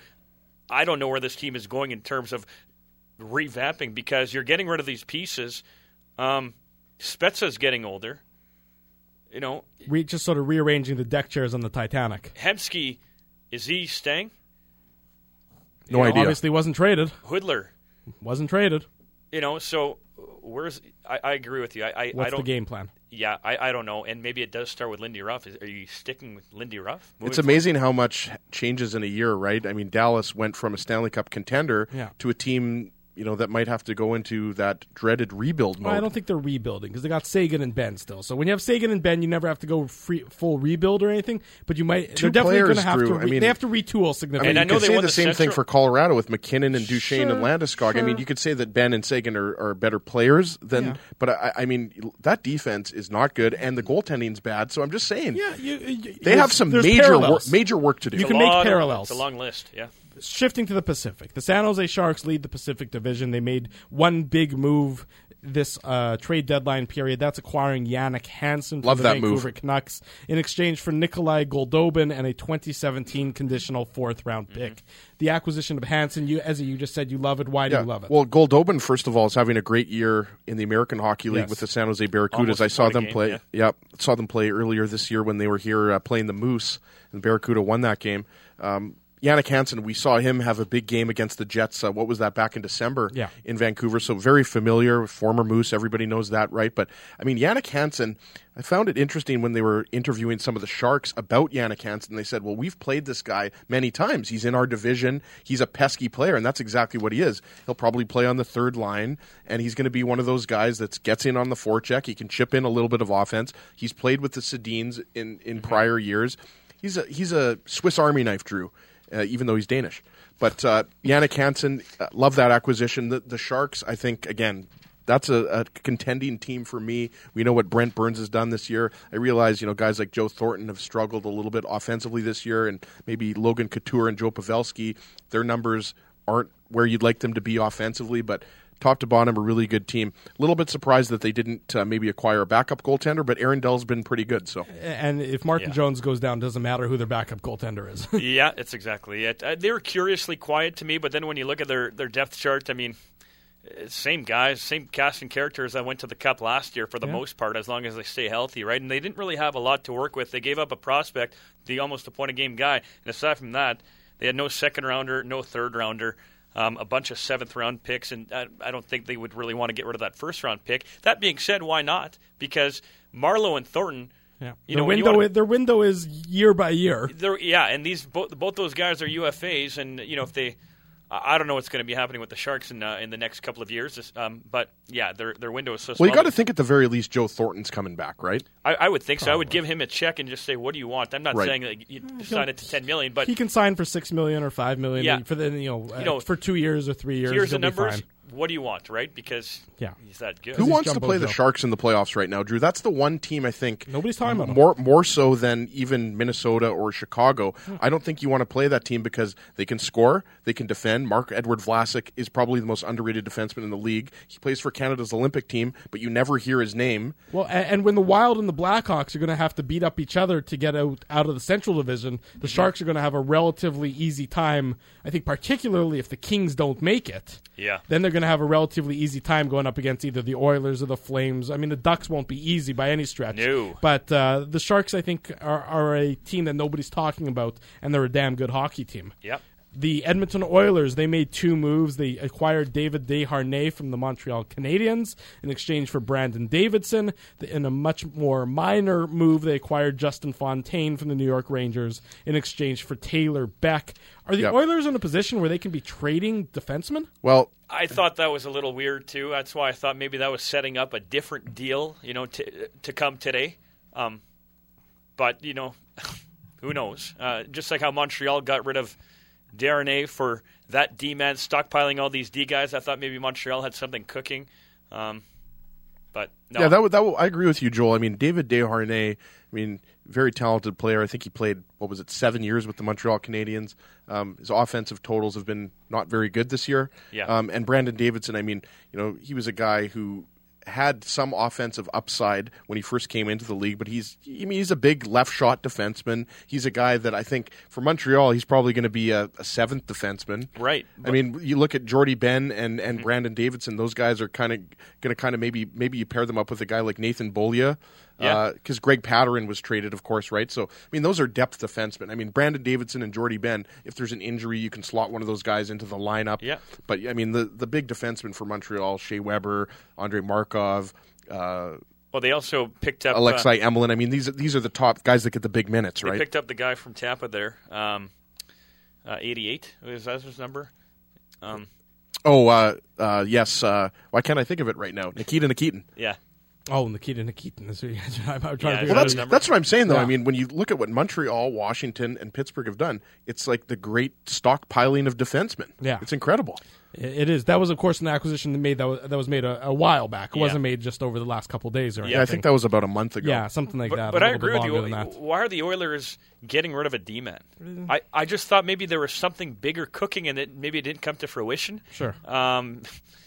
I don't know where this team is going in terms of revamping because you're getting rid of these pieces. Um, Spezza's getting older. You know, Re- just sort of rearranging the deck chairs on the Titanic. Hemsky, is he staying? No You know, idea. Obviously wasn't traded. Hudler, Wasn't traded. you know, so where's I, I agree with you. I, I, What's I don't the game plan? Yeah, I, I don't know, and maybe it does start with Lindy Ruff. Is, are you sticking with Lindy Ruff? It's amazing how much changes in a year, right? I mean, Dallas went from a Stanley Cup contender Yeah. to a team, you know, that might have to go into that dreaded rebuild mode. Well, I don't think they're rebuilding because they got Sagan and Ben still. So when you have Sagan and Ben, you never have to go free, full rebuild or anything. But you might. Two they're definitely going players, to have Drew. to. I Re- mean- they have to retool I mean, significantly. And I you know could they say won the, the same thing Central- for Colorado with McKinnon and Duchesne Sure, and Landeskog. I mean, sure. you could say that Ben and Sagan are, are better players than, Yeah. but I, I mean, that defense is not good, and the goaltending's bad. So I'm just saying, Yeah, you, you, they have some there's major wor- parallels. major work to do. You It's can a make lot of- parallels. It's a long list, yeah. Shifting to the Pacific, the San Jose Sharks lead the Pacific Division. They made one big move this uh, trade deadline period. That's acquiring Yannick Hansen from Love the that Vancouver move. Canucks in exchange for Nikolai Goldobin and a twenty seventeen conditional fourth round pick. Mm-hmm. The acquisition of Hansen, you, as you just said, you love it. Why do you love it? Well, Goldobin, first of all, is having a great year in the American Hockey League Yes. with the San Jose Barracudas. Almost I saw won a them game, play. yeah. Yep, saw them play earlier this year when they were here uh, playing the Moose, and Barracuda won that game. Um, Yannick Hansen, we saw him have a big game against the Jets. Uh, what was that, back in December Yeah. in Vancouver? So very familiar, former Moose. Everybody knows that, right? But, I mean, Yannick Hansen, I found it interesting when they were interviewing some of the Sharks about Yannick Hansen. They said, well, we've played this guy many times. He's in our division. He's a pesky player, and that's exactly what he is. He'll probably play on the third line, and he's going to be one of those guys that gets in on the forecheck. He can chip in a little bit of offense. He's played with the Sedins in, in prior years. He's a, he's a Swiss Army knife, Drew. Uh, even though he's Danish. But uh, Yannick Hansen, uh, love that acquisition. The, the Sharks, I think, again, that's a, a contending team for me. We know what Brent Burns has done this year. I realize, you know, guys like Joe Thornton have struggled a little bit offensively this year, and maybe Logan Couture and Joe Pavelski, their numbers aren't where you'd like them to be offensively, but top to bottom, a really good team. A little bit surprised that they didn't uh, maybe acquire a backup goaltender, but Aaron Dell's been pretty good. So, And if Martin Yeah. Jones goes down, doesn't matter who their backup goaltender is. Yeah, that's exactly it. Uh, they were curiously quiet to me, but then when you look at their, their depth chart, I mean, uh, same guys, same cast and characters that went to the Cup last year for the Yeah. most part, as long as they stay healthy, right? And they didn't really have a lot to work with. They gave up a prospect, the almost a point a game guy, and aside from that, they had no second rounder, no third rounder. Um, a bunch of seventh round picks, and I, I don't think they would really want to get rid of that first round pick. That being said, why not? Because Marleau and Thornton, Yeah. you their know, when you window wanna- is, their window is year by year. They're, yeah, and these both both those guys are U F As, and you know if they, I I don't know what's going to be happening with the Sharks in uh, in the next couple of years. This, um, but yeah, their their window is so small. well, you got to think at the very least Joe Thornton's coming back, right? I, I would think so. I would give him a check and just say, "What do you want?" I'm not Right. saying that you sign it to ten million, but He can sign for six million or five million Yeah. for the you know, uh, You know, for two years or three years. here's the he'll be numbers. fine. What do you want, right? Because Yeah. he's that good. Who he's wants to Jumbo play the Joe. Sharks in the playoffs right now, Drew? That's the one team I think Nobody's talking about them. more more so than even Minnesota or Chicago. I don't think you want to play that team because they can score, they can defend. Mark Edward Vlasic is probably the most underrated defenseman in the league. He plays for Canada's Olympic team, but you never hear his name. Well, a- and when the Wild and the Blackhawks are going to have to beat up each other to get out, out of the Central Division, the Sharks are going to have a relatively easy time. I think particularly if the Kings don't make it. Yeah. Then they're going to have a relatively easy time going up against either the Oilers or the Flames. I mean, the Ducks won't be easy by any stretch. No. But uh, the Sharks, I think, are, are a team that nobody's talking about, and they're a damn good hockey team. Yep. The Edmonton Oilers, they made two moves. They acquired David Desharnais from the Montreal Canadiens in exchange for Brandon Davidson. In a much more minor move, they acquired Justin Fontaine from the New York Rangers in exchange for Taylor Beck. Are the Yep. Oilers in a position where they can be trading defensemen? Well, I thought that was a little weird too. That's why I thought maybe that was setting up a different deal, you know, to to come today. Um, but you know, who knows? Uh, just like how Montreal got rid of Darnay for that D-man stockpiling all these D guys, I thought maybe Montreal had something cooking. Um, but no. yeah, that would, that would, I agree with you, Joel. I mean, David Desharnais, I mean, very talented player. I think he played, what was it, seven years with the Montreal Canadiens. Um, his offensive totals have been not very good this year. Yeah. Um, and Brandon Davidson, I mean, you know, he was a guy who had some offensive upside when he first came into the league, but he's I mean he's a big left shot defenseman. He's a guy that I think for Montreal he's probably going to be a, a seventh defenseman. Right. I mean, you look at Jordy Ben and, and Mm-hmm. Brandon Davidson; those guys are kind of going to kind of maybe maybe you pair them up with a guy like Nathan Beaulieu. Yeah. Because Greg Patterin was traded, of course, right? So, I mean, those are depth defensemen. I mean, Brandon Davidson and Jordy Ben, if there's an injury, you can slot one of those guys into the lineup. Yeah. But, I mean, the, the big defensemen for Montreal, Shea Weber, Andrei Markov, uh, Well, they also picked up uh, Alexei Emelin. I mean, these, these are the top guys that get the big minutes, They right? picked up the guy from Tampa there, um, uh, eighty-eight. Is that his number? Um, Oh, uh, uh, yes. Uh, why can't I think of it right now? Nikita Nikitin. yeah. Oh, Nikita Nikitin. Is who- I'm trying Yeah, to figure is Well, out that that's his- number? that's what I'm saying, though. Yeah. I mean, when you look at what Montreal, Washington, and Pittsburgh have done, it's like the great stockpiling of defensemen. Yeah. It's incredible. It is. That was, of course, an acquisition that made that was, that was made a, a while back. It Yeah. wasn't made just over the last couple of days or Yeah, Yeah, I anything. think that was about a month ago. Yeah, something like But, that. but a I little bit agree with you. longer than that. Why are the Oilers getting rid of a D-man? I, I just thought maybe there was something bigger cooking and it maybe it didn't come to fruition. Sure. Um,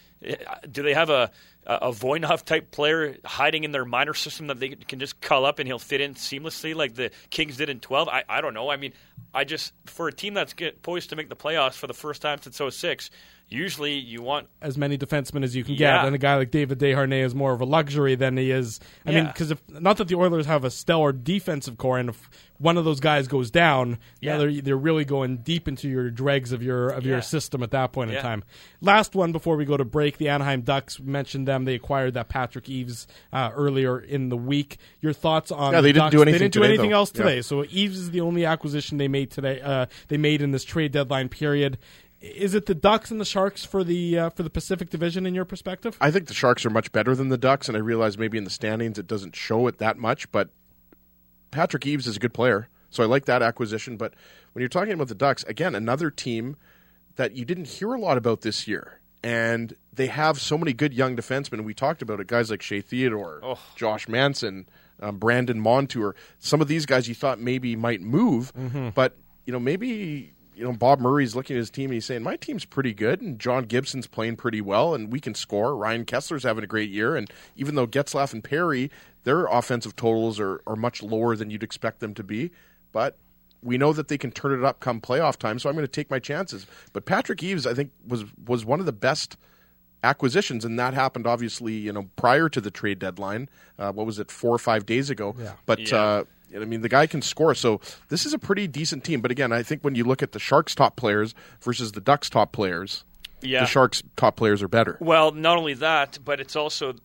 do they have a a Voinov type player hiding in their minor system that they can just call up and he'll fit in seamlessly like the Kings did in twelve? I, I don't know. I mean, I just for a team that's get, poised to make the playoffs for the first time since oh six, usually you want As many defensemen as you can Yeah. get, and a guy like David Desharnais is more of a luxury than he is. I mean, Yeah. because if not that the Oilers have a stellar defensive core, and if one of those guys goes down, Yeah. yeah, they're they're really going deep into your dregs of your of Yeah. your system at that point Yeah. in time. Last one before we go to break, the Anaheim Ducks mentioned them. They acquired that Patrick Eves uh, earlier in the week. Your thoughts on Yeah, they the didn't Ducks? do anything They didn't do today, anything though. else Yeah. today. So Eves is the only acquisition they made today. Uh, they made in this trade deadline period. Is it the Ducks and the Sharks for the uh, for the Pacific Division in your perspective? I think the Sharks are much better than the Ducks, and I realize maybe in the standings it doesn't show it that much, but Patrick Eves is a good player, so I like that acquisition. But when you're talking about the Ducks, again, another team that you didn't hear a lot about this year, and they have so many good young defensemen. We talked about it, guys like Shea Theodore, Oh. Josh Manson, um, Brandon Montour. Some of these guys you thought maybe might move, but you know maybe you know, Bob Murray's looking at his team and he's saying, my team's pretty good, and John Gibson's playing pretty well, and we can score. Ryan Kessler's having a great year, and even though Getzlaf and Perry, their offensive totals are, are much lower than you'd expect them to be, but we know that they can turn it up come playoff time, so I'm going to take my chances. But Patrick Eaves, I think, was was one of the best acquisitions, and that happened obviously, you know, prior to the trade deadline. Uh, what was it, four or five days ago? Yeah. But Yeah. Uh, I mean, the guy can score, so this is a pretty decent team. But again, I think when you look at the Sharks' top players versus the Ducks' top players, Yeah. the Sharks' top players are better. Well, not only that, but it's also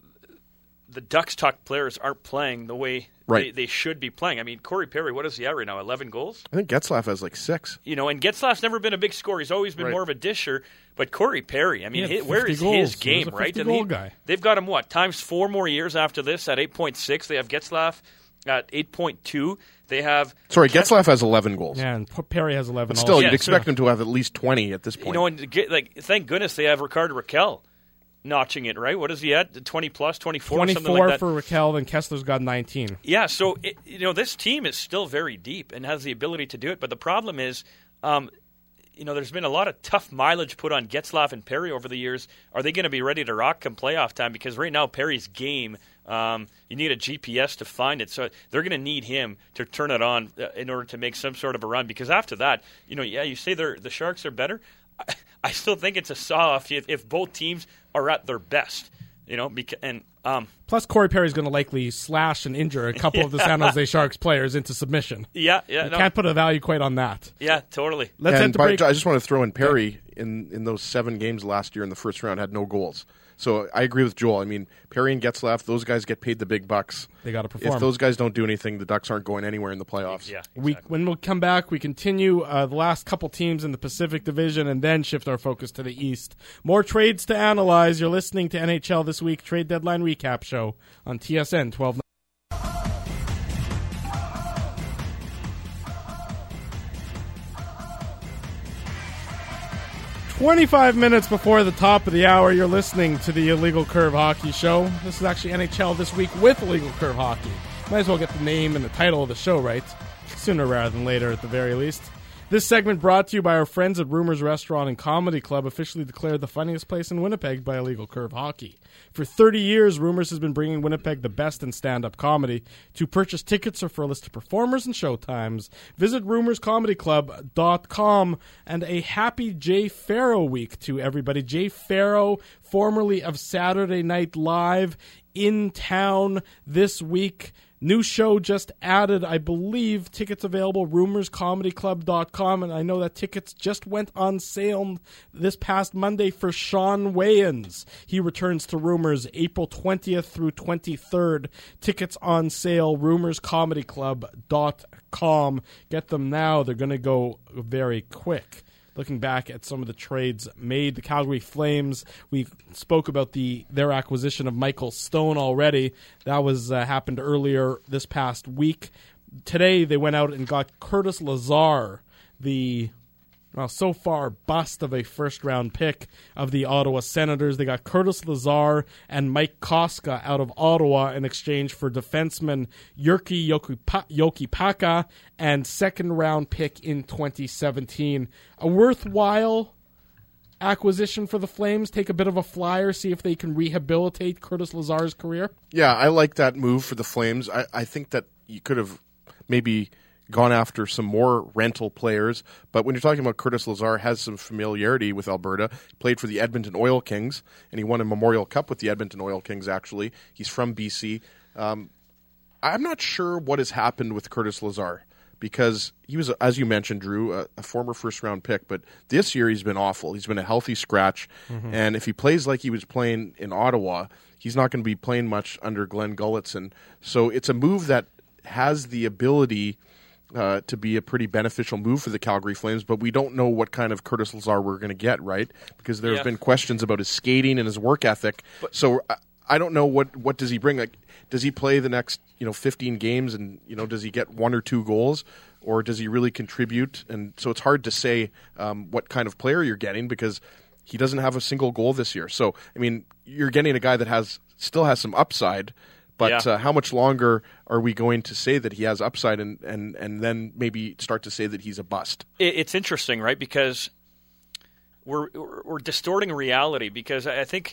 the Ducks' top players aren't playing the way Right. they, they should be playing. I mean, Corey Perry, what is he at right now? eleven goals? I think Getzlaf has like six. You know, and Getzlaf's never been a big scorer. He's always been Right. more of a disher. But Corey Perry, I mean, He had hi- where fifty is goals. his He was game, a right? fifty And goal he- guy. They've got him, what, times four more years after this at eight point six. They have Getzlaf at eight point two. They have Sorry, Getzlaf has eleven goals. Yeah, and P- Perry has eleven. But still, also. you'd Yeah, expect sure. him to have at least twenty at this point. You know, and get, like, thank goodness they have Ricardo Raquel notching it, right? What is he at? twenty plus, twenty-four, something twenty-four like that. for Raquel, then Kessler's got nineteen. Yeah, so it, you know this team is still very deep and has the ability to do it. But the problem is, um, you know, there's been a lot of tough mileage put on Getzlaf and Perry over the years. Are they going to be ready to rock come playoff time? Because right now Perry's game, um, you need a G P S to find it. So they're going to need him to turn it on uh, in order to make some sort of a run. Because after that, you know, yeah, you say they're the Sharks are better. I, I still think it's a saw-off if, if both teams are at their best. You know, because and um, Plus, Corey Perry's going to likely slash and injure a couple of the San Jose Sharks players into submission. yeah, yeah, You no, can't put a value quite on that. yeah, totally. Let's and head to by- break. I just want to throw in Perry in, in those seven games last year in the first round had no goals. So I agree with Joel. I mean, Perry and Getzlaf, those guys get paid the big bucks. They got to perform. If those guys don't do anything, the Ducks aren't going anywhere in the playoffs. Yeah, We, exactly. when we come back, we continue uh, the last couple teams in the Pacific Division and then shift our focus to the East. More trades to analyze. You're listening to N H L This Week Trade Deadline Recap Show on T S N twelve ninety. twenty-five minutes before the top of the hour, you're listening to the Illegal Curve Hockey Show. This is actually N H L This Week with Illegal Curve Hockey. Might as well get the name and the title of the show right, sooner rather than later at the very least. This segment brought to you by our friends at Rumors Restaurant and Comedy Club, officially declared the funniest place in Winnipeg by Illegal Curve Hockey. For thirty years, Rumors has been bringing Winnipeg the best in stand-up comedy. To purchase tickets or for a list of performers and showtimes, visit rumors comedy club dot com. And a happy Jay Farrow week to everybody. Jay Farrow, formerly of Saturday Night Live, in town this week. New show just added, I believe. Tickets available, rumors comedy club dot com. And I know that tickets just went on sale this past Monday for Sean Wayans. He returns to Rumors April twentieth through twenty-third. Tickets on sale, rumors comedy club dot com. Get them now. They're going to go very quick. Looking back at some of the trades made, the Calgary Flames, we spoke about the their acquisition of Michael Stone already. That was uh, happened earlier this past week. Today, they went out and got Curtis Lazar, the well, so far bust of a first-round pick of the Ottawa Senators. They got Curtis Lazar and Mike Koska out of Ottawa in exchange for defenseman Jyrki Jokipaka and second-round pick in twenty seventeen. A worthwhile acquisition for the Flames. Take a bit of a flyer, see if they can rehabilitate Curtis Lazar's career. Yeah, I like that move for the Flames. I, I think that you could have maybe gone after some more rental players, but when you're talking about Curtis Lazar, has some familiarity with Alberta. He played for the Edmonton Oil Kings, and he won a Memorial Cup with the Edmonton Oil Kings, actually. He's from B C. Um, I'm not sure what has happened with Curtis Lazar, because he was, as you mentioned, Drew, a, a former first-round pick, but this year he's been awful. He's been a healthy scratch, mm-hmm. and if he plays like he was playing in Ottawa, he's not going to be playing much under Glenn Gulletson. So it's a move that has the ability Uh, to be a pretty beneficial move for the Calgary Flames, but we don't know what kind of Curtis Lazar we're going to get, right? Because there have Yeah. been questions about his skating and his work ethic. But, so I, I don't know what, what does he bring. Like, does he play the next you know fifteen games, and you know does he get one or two goals, or does he really contribute? And so it's hard to say um, what kind of player you're getting, because he doesn't have a single goal this year. So I mean, you're getting a guy that has still has some upside, But Yeah. uh, how much longer are we going to say that he has upside and, and, and then maybe start to say that he's a bust? It, it's interesting, right? Because we're we're distorting reality. Because I think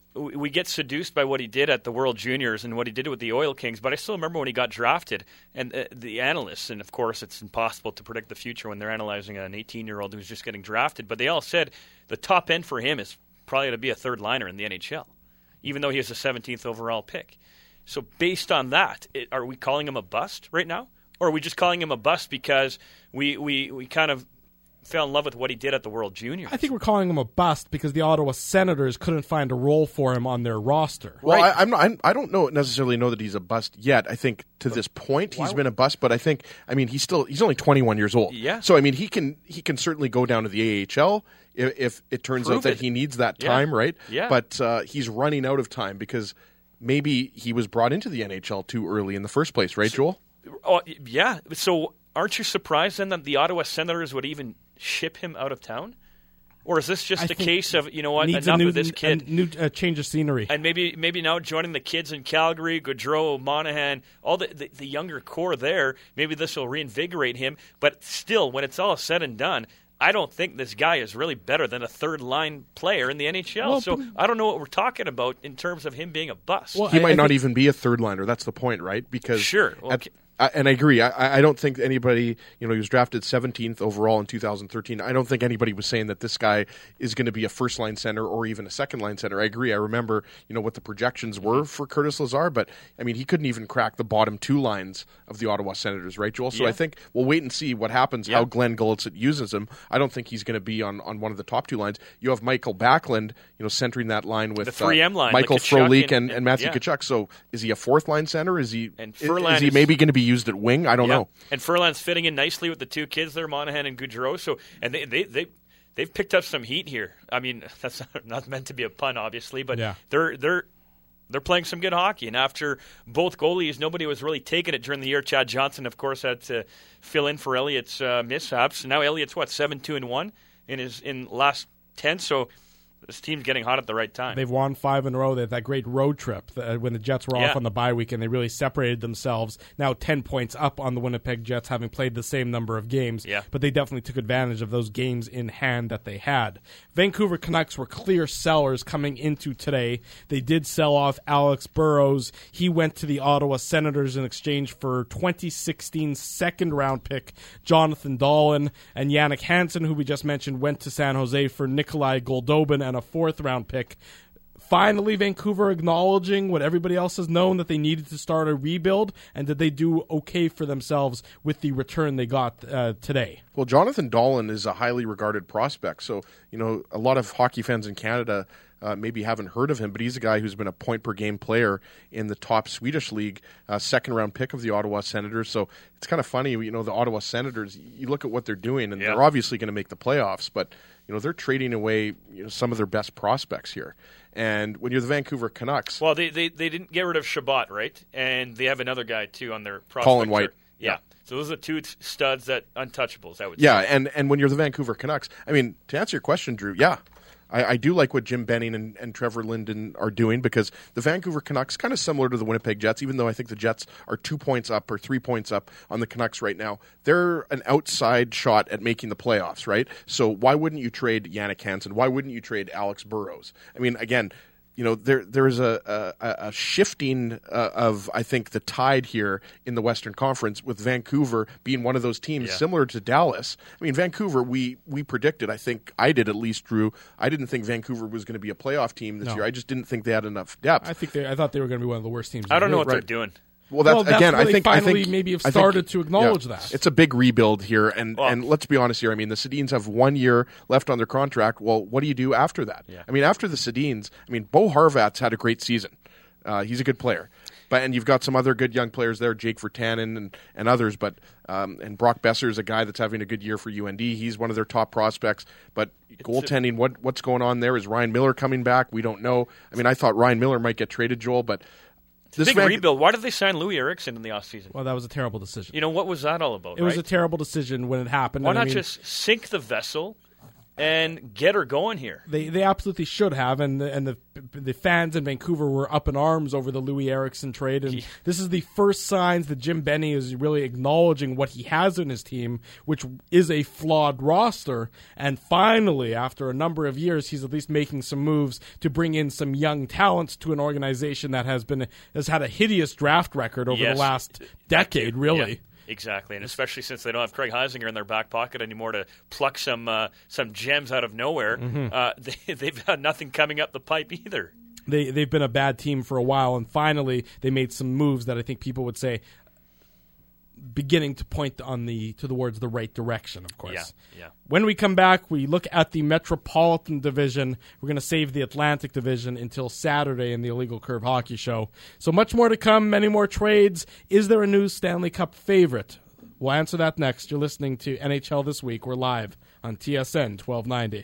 we get seduced by what he did at the World Juniors and what he did with the Oil Kings. But I still remember when he got drafted, and uh, the analysts, and of course it's impossible to predict the future when they're analyzing an eighteen-year-old who's just getting drafted. But they all said the top end for him is probably to be a third liner in the N H L, even though he was a seventeenth overall pick. So based on that, it, are we calling him a bust right now? Or are we just calling him a bust because we, we, we kind of fell in love with what he did at the World Juniors? I think we're calling him a bust because the Ottawa Senators couldn't find a role for him on their roster. Well, Right. I, I'm not, I'm, I don't know necessarily know that he's a bust yet. I think to this point he's been a bust, but I think I mean he's still he's only twenty-one years old. Yeah. So I mean he can he can certainly go down to the A H L if, if it turns Prove out that it. he needs that Yeah. time, right? Yeah. But uh, he's running out of time because maybe he was brought into the N H L too early in the first place, right, Joel? Oh, yeah. So aren't you surprised then that the Ottawa Senators would even ship him out of town? Or is this just I a think case of, you know what, Needs enough a new, of this kid? A new uh, change of scenery. And maybe maybe now joining the kids in Calgary, Gaudreau, Monahan, all the, the, the younger core there, maybe this will reinvigorate him. But still, when it's all said and done, I don't think this guy is really better than a third-line player in the N H L. Well, so but- I don't know what we're talking about in terms of him being a bust. Well, He I- might I not think- even be a third liner. That's the point, right? Because Sure. Well, at- okay. I, and I agree. I, I don't think anybody, you know, he was drafted seventeenth overall in two thousand thirteen. I don't think anybody was saying that this guy is going to be a first line center or even a second line center. I agree. I remember, you know, what the projections were for Curtis Lazar, but I mean, he couldn't even crack the bottom two lines of the Ottawa Senators, right, Joel? So Yeah. I think we'll wait and see what happens, Yeah. how Glenn Gulitsit uses him. I don't think he's going to be on, on one of the top two lines. You have Michael Backlund, you know, centering that line with The three M uh, line, Michael like Tkachuk Frolik and- and, and, and- Matthew yeah. Tkachuk. So is he a fourth line center? Is he, And is, Furlan is he is- maybe going to be used at wing? I don't Yeah. know. And Furlan's fitting in nicely with the two kids there, Monahan and Gaudreau. So, and they they they they've picked up some heat here. I mean, that's not, not meant to be a pun, obviously, but Yeah. they're they're they're playing some good hockey. And after both goalies, nobody was really taking it during the year. Chad Johnson, of course, had to fill in for Elliott's uh, mishaps. Now Elliott's what seven two and one in his in last ten. So this team's getting hot at the right time. They've won five in a row. They had that great road trip uh, when the Jets were Yeah. off on the bye week, and they really separated themselves. Now ten points up on the Winnipeg Jets, having played the same number of games. Yeah. But they definitely took advantage of those games in hand that they had. Vancouver Canucks were clear sellers coming into today. They did sell off Alex Burrows. He went to the Ottawa Senators in exchange for twenty sixteen second-round pick Jonathan Dahlen, and Yannick Hansen, who we just mentioned, went to San Jose for Nikolai Goldobin and a fourth-round pick. Finally, Vancouver acknowledging what everybody else has known, that they needed to start a rebuild, and did they do okay for themselves with the return they got uh, today? Well, Jonathan Dahlen is a highly regarded prospect. So, you know, a lot of hockey fans in Canada uh, maybe haven't heard of him, but he's a guy who's been a point-per-game player in the top Swedish league, uh, second-round pick of the Ottawa Senators. So it's kind of funny, you know, the Ottawa Senators, you look at what they're doing, and Yeah. they're obviously going to make the playoffs, but, you know, they're trading away you know, some of their best prospects here. And when you're the Vancouver Canucks, Well, they, they they didn't get rid of Shabbat, right? And they have another guy too on their prospect Colin White. chart. Yeah. So those are two t- studs that untouchables, I would yeah, say. and, and when you're the Vancouver Canucks, I mean, to answer your question, Drew, yeah, I, I do like what Jim Benning and, and Trevor Linden are doing, because the Vancouver Canucks, kind of similar to the Winnipeg Jets, even though I think the Jets are two points up or three points up on the Canucks right now, they're an outside shot at making the playoffs, right? So why wouldn't you trade Yannick Hansen? Why wouldn't you trade Alex Burrows? I mean, again, you know, there there is a, a, a shifting uh, of, I think, the tide here in the Western Conference, with Vancouver being one of those teams Yeah. similar to Dallas. I mean, Vancouver, we we predicted, I think I did at least, Drew, I didn't think Vancouver was going to be a playoff team this No. year. I just didn't think they had enough depth. I think they, I thought they were going to be one of the worst teams. in I don't the know league. what Right. they're doing. Well, that's, Well, that's again, where I they think finally I think maybe have I think- started to acknowledge yeah, that. it's a big rebuild here, and Well- and let's be honest here. I mean, the Sedins have one year left on their contract. Well, what do you do after that? Yeah. I mean, after the Sedins, I mean, Bo Horvat's had a great season. Uh, he's a good player, but and you've got some other good young players there, Jake Virtanen and and others. But um, and Brock Besser is a guy that's having a good year for U N D. He's one of their top prospects. But goaltending, what what's going on there? Is Ryan Miller coming back? We don't know. I mean, I thought Ryan Miller might get traded, Joel, but this Big Van- rebuild. Why did they sign Louis Eriksson in the offseason? Well, that was a terrible decision. You know, what was that all about, It was right? a terrible decision when it happened. Why and I not mean, just sink the vessel and get her going here. They they absolutely should have, and the, and the the fans in Vancouver were up in arms over the Louis Eriksson trade, and Yeah. this is the first signs that Jim Benny is really acknowledging what he has in his team, which is a flawed roster, and finally, after a number of years, he's at least making some moves to bring in some young talent to an organization that has been has had a hideous draft record over Yes. the last decade, really. Yeah. Exactly, and especially since they don't have Craig Heisinger in their back pocket anymore to pluck some uh, some gems out of nowhere, Mm-hmm. uh, they, they've had nothing coming up the pipe either. They they've been a bad team for a while, and finally they made some moves that I think people would say beginning to point on the to towards the right direction. Of course, Yeah, yeah. When we come back, we look at the Metropolitan Division. We're going to save the Atlantic Division until Saturday in the Illegal Curve Hockey Show. So much more to come, many more trades. Is there a new Stanley Cup favorite? We'll answer that next. You're listening to N H L This Week. We're live on T S N twelve ninety.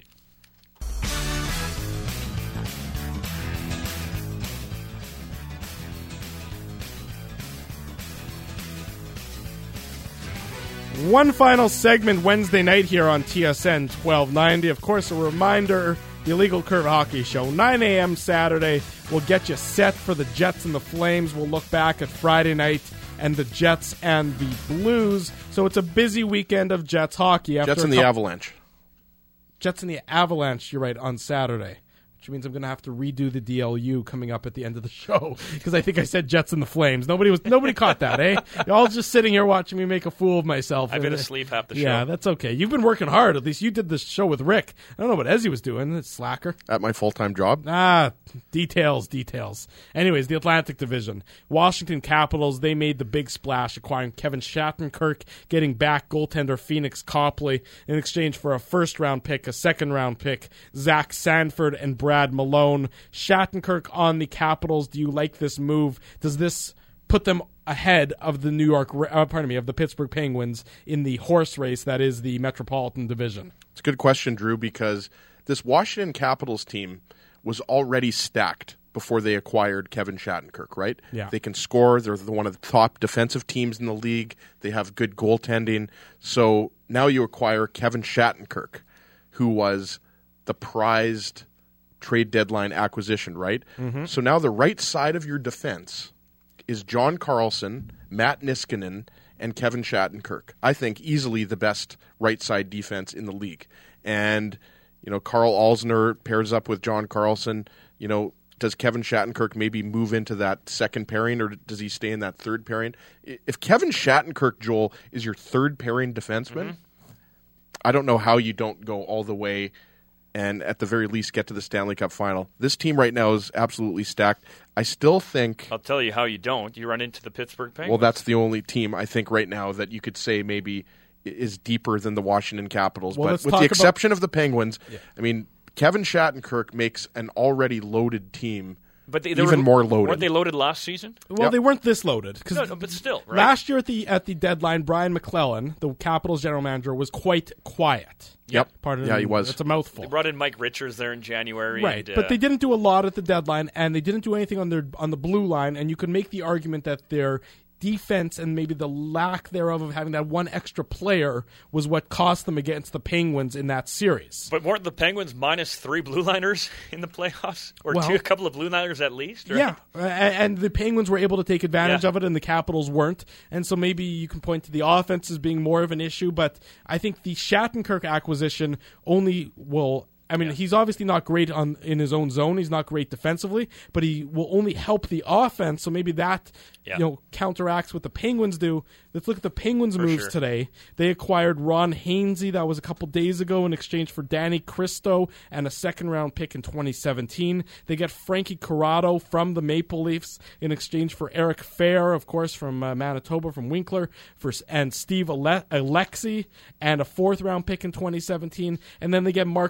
One final segment Wednesday night here on T S N twelve ninety. Of course, a reminder, the Illegal Curve Hockey Show, nine a.m. Saturday. We'll get you set for the Jets and the Flames. We'll look back at Friday night and the Jets and the Blues. So it's a busy weekend of Jets hockey. After Jets a and the couple- Avalanche. Jets and the Avalanche, you're right, on Saturday. Which means I'm going to have to redo the D L U coming up at the end of the show because I think I said Jets and the Flames. Nobody was nobody caught that, eh? You're all just sitting here watching me make a fool of myself. I've been asleep half the show. Yeah, that's okay. You've been working hard. At least you did this show with Rick. I don't know what Ezzy was doing. It's slacker. At my full-time job. Ah, details, details. Anyways, the Atlantic Division. Washington Capitals, they made the big splash, acquiring Kevin Shattenkirk, getting back goaltender Phoenix Copley in exchange for a first-round pick, a second-round pick, Zach Sanford, and Brad Malone. Shattenkirk on the Capitals. Do you like this move? Does this put them ahead of the New York, uh, pardon me, of the Pittsburgh Penguins in the horse race that is the Metropolitan Division? It's a good question, Drew, because this Washington Capitals team was already stacked before they acquired Kevin Shattenkirk, right? Yeah. They can score. They're the, one of the top defensive teams in the league. They have good goaltending. So now you acquire Kevin Shattenkirk, who was the prized trade deadline acquisition, right? Mm-hmm. So now the right side of your defense is John Carlson, Matt Niskanen, and Kevin Shattenkirk. I think easily the best right side defense in the league. And, you know, Carl Alsner pairs up with John Carlson. You know, does Kevin Shattenkirk maybe move into that second pairing, or does he stay in that third pairing? If Kevin Shattenkirk, Joel, is your third pairing defenseman, mm-hmm. I don't know how you don't go all the way and at the very least get to the Stanley Cup final. This team right now is absolutely stacked. I still think... I'll tell you how you don't. You run into the Pittsburgh Penguins. Well, that's the only team I think right now that you could say maybe is deeper than the Washington Capitals. Well, but with the exception about... of the Penguins, yeah. I mean, Kevin Shattenkirk makes an already loaded team But they, they even were, more loaded. Weren't they loaded last season? Well, yep. they weren't this loaded. No, no, but still, right? Last year at the at the deadline, Brian McClellan, the Capitals general manager, was quite quiet. Yep. Pardon yeah, he was. It's a mouthful. They brought in Mike Richards there in January. Right, and, uh, but they didn't do a lot at the deadline, and they didn't do anything on their on the blue line, and you could make the argument that their defense and maybe the lack thereof of having that one extra player was what cost them against the Penguins in that series. But weren't the Penguins minus three blue liners in the playoffs? Or well, two, a couple of blue liners at least? Right? Yeah, uh, and the Penguins were able to take advantage yeah. of it, and the Capitals weren't. And so maybe you can point to the offense as being more of an issue, but I think the Shattenkirk acquisition only will... I mean, yeah. he's obviously not great on in his own zone. He's not great defensively, but he will only help the offense. So maybe that yeah. you know counteracts what the Penguins do. Let's look at the Penguins' for moves sure. today. They acquired Ron Hainsey. That was a couple days ago in exchange for Danny Cristo and a second-round pick in twenty seventeen. They get Frankie Corrado from the Maple Leafs in exchange for Eric Fair, of course, from uh, Manitoba, from Winkler, for and Steve Ale- Alexi, and a fourth-round pick in twenty seventeen. And then they get Mark Stryker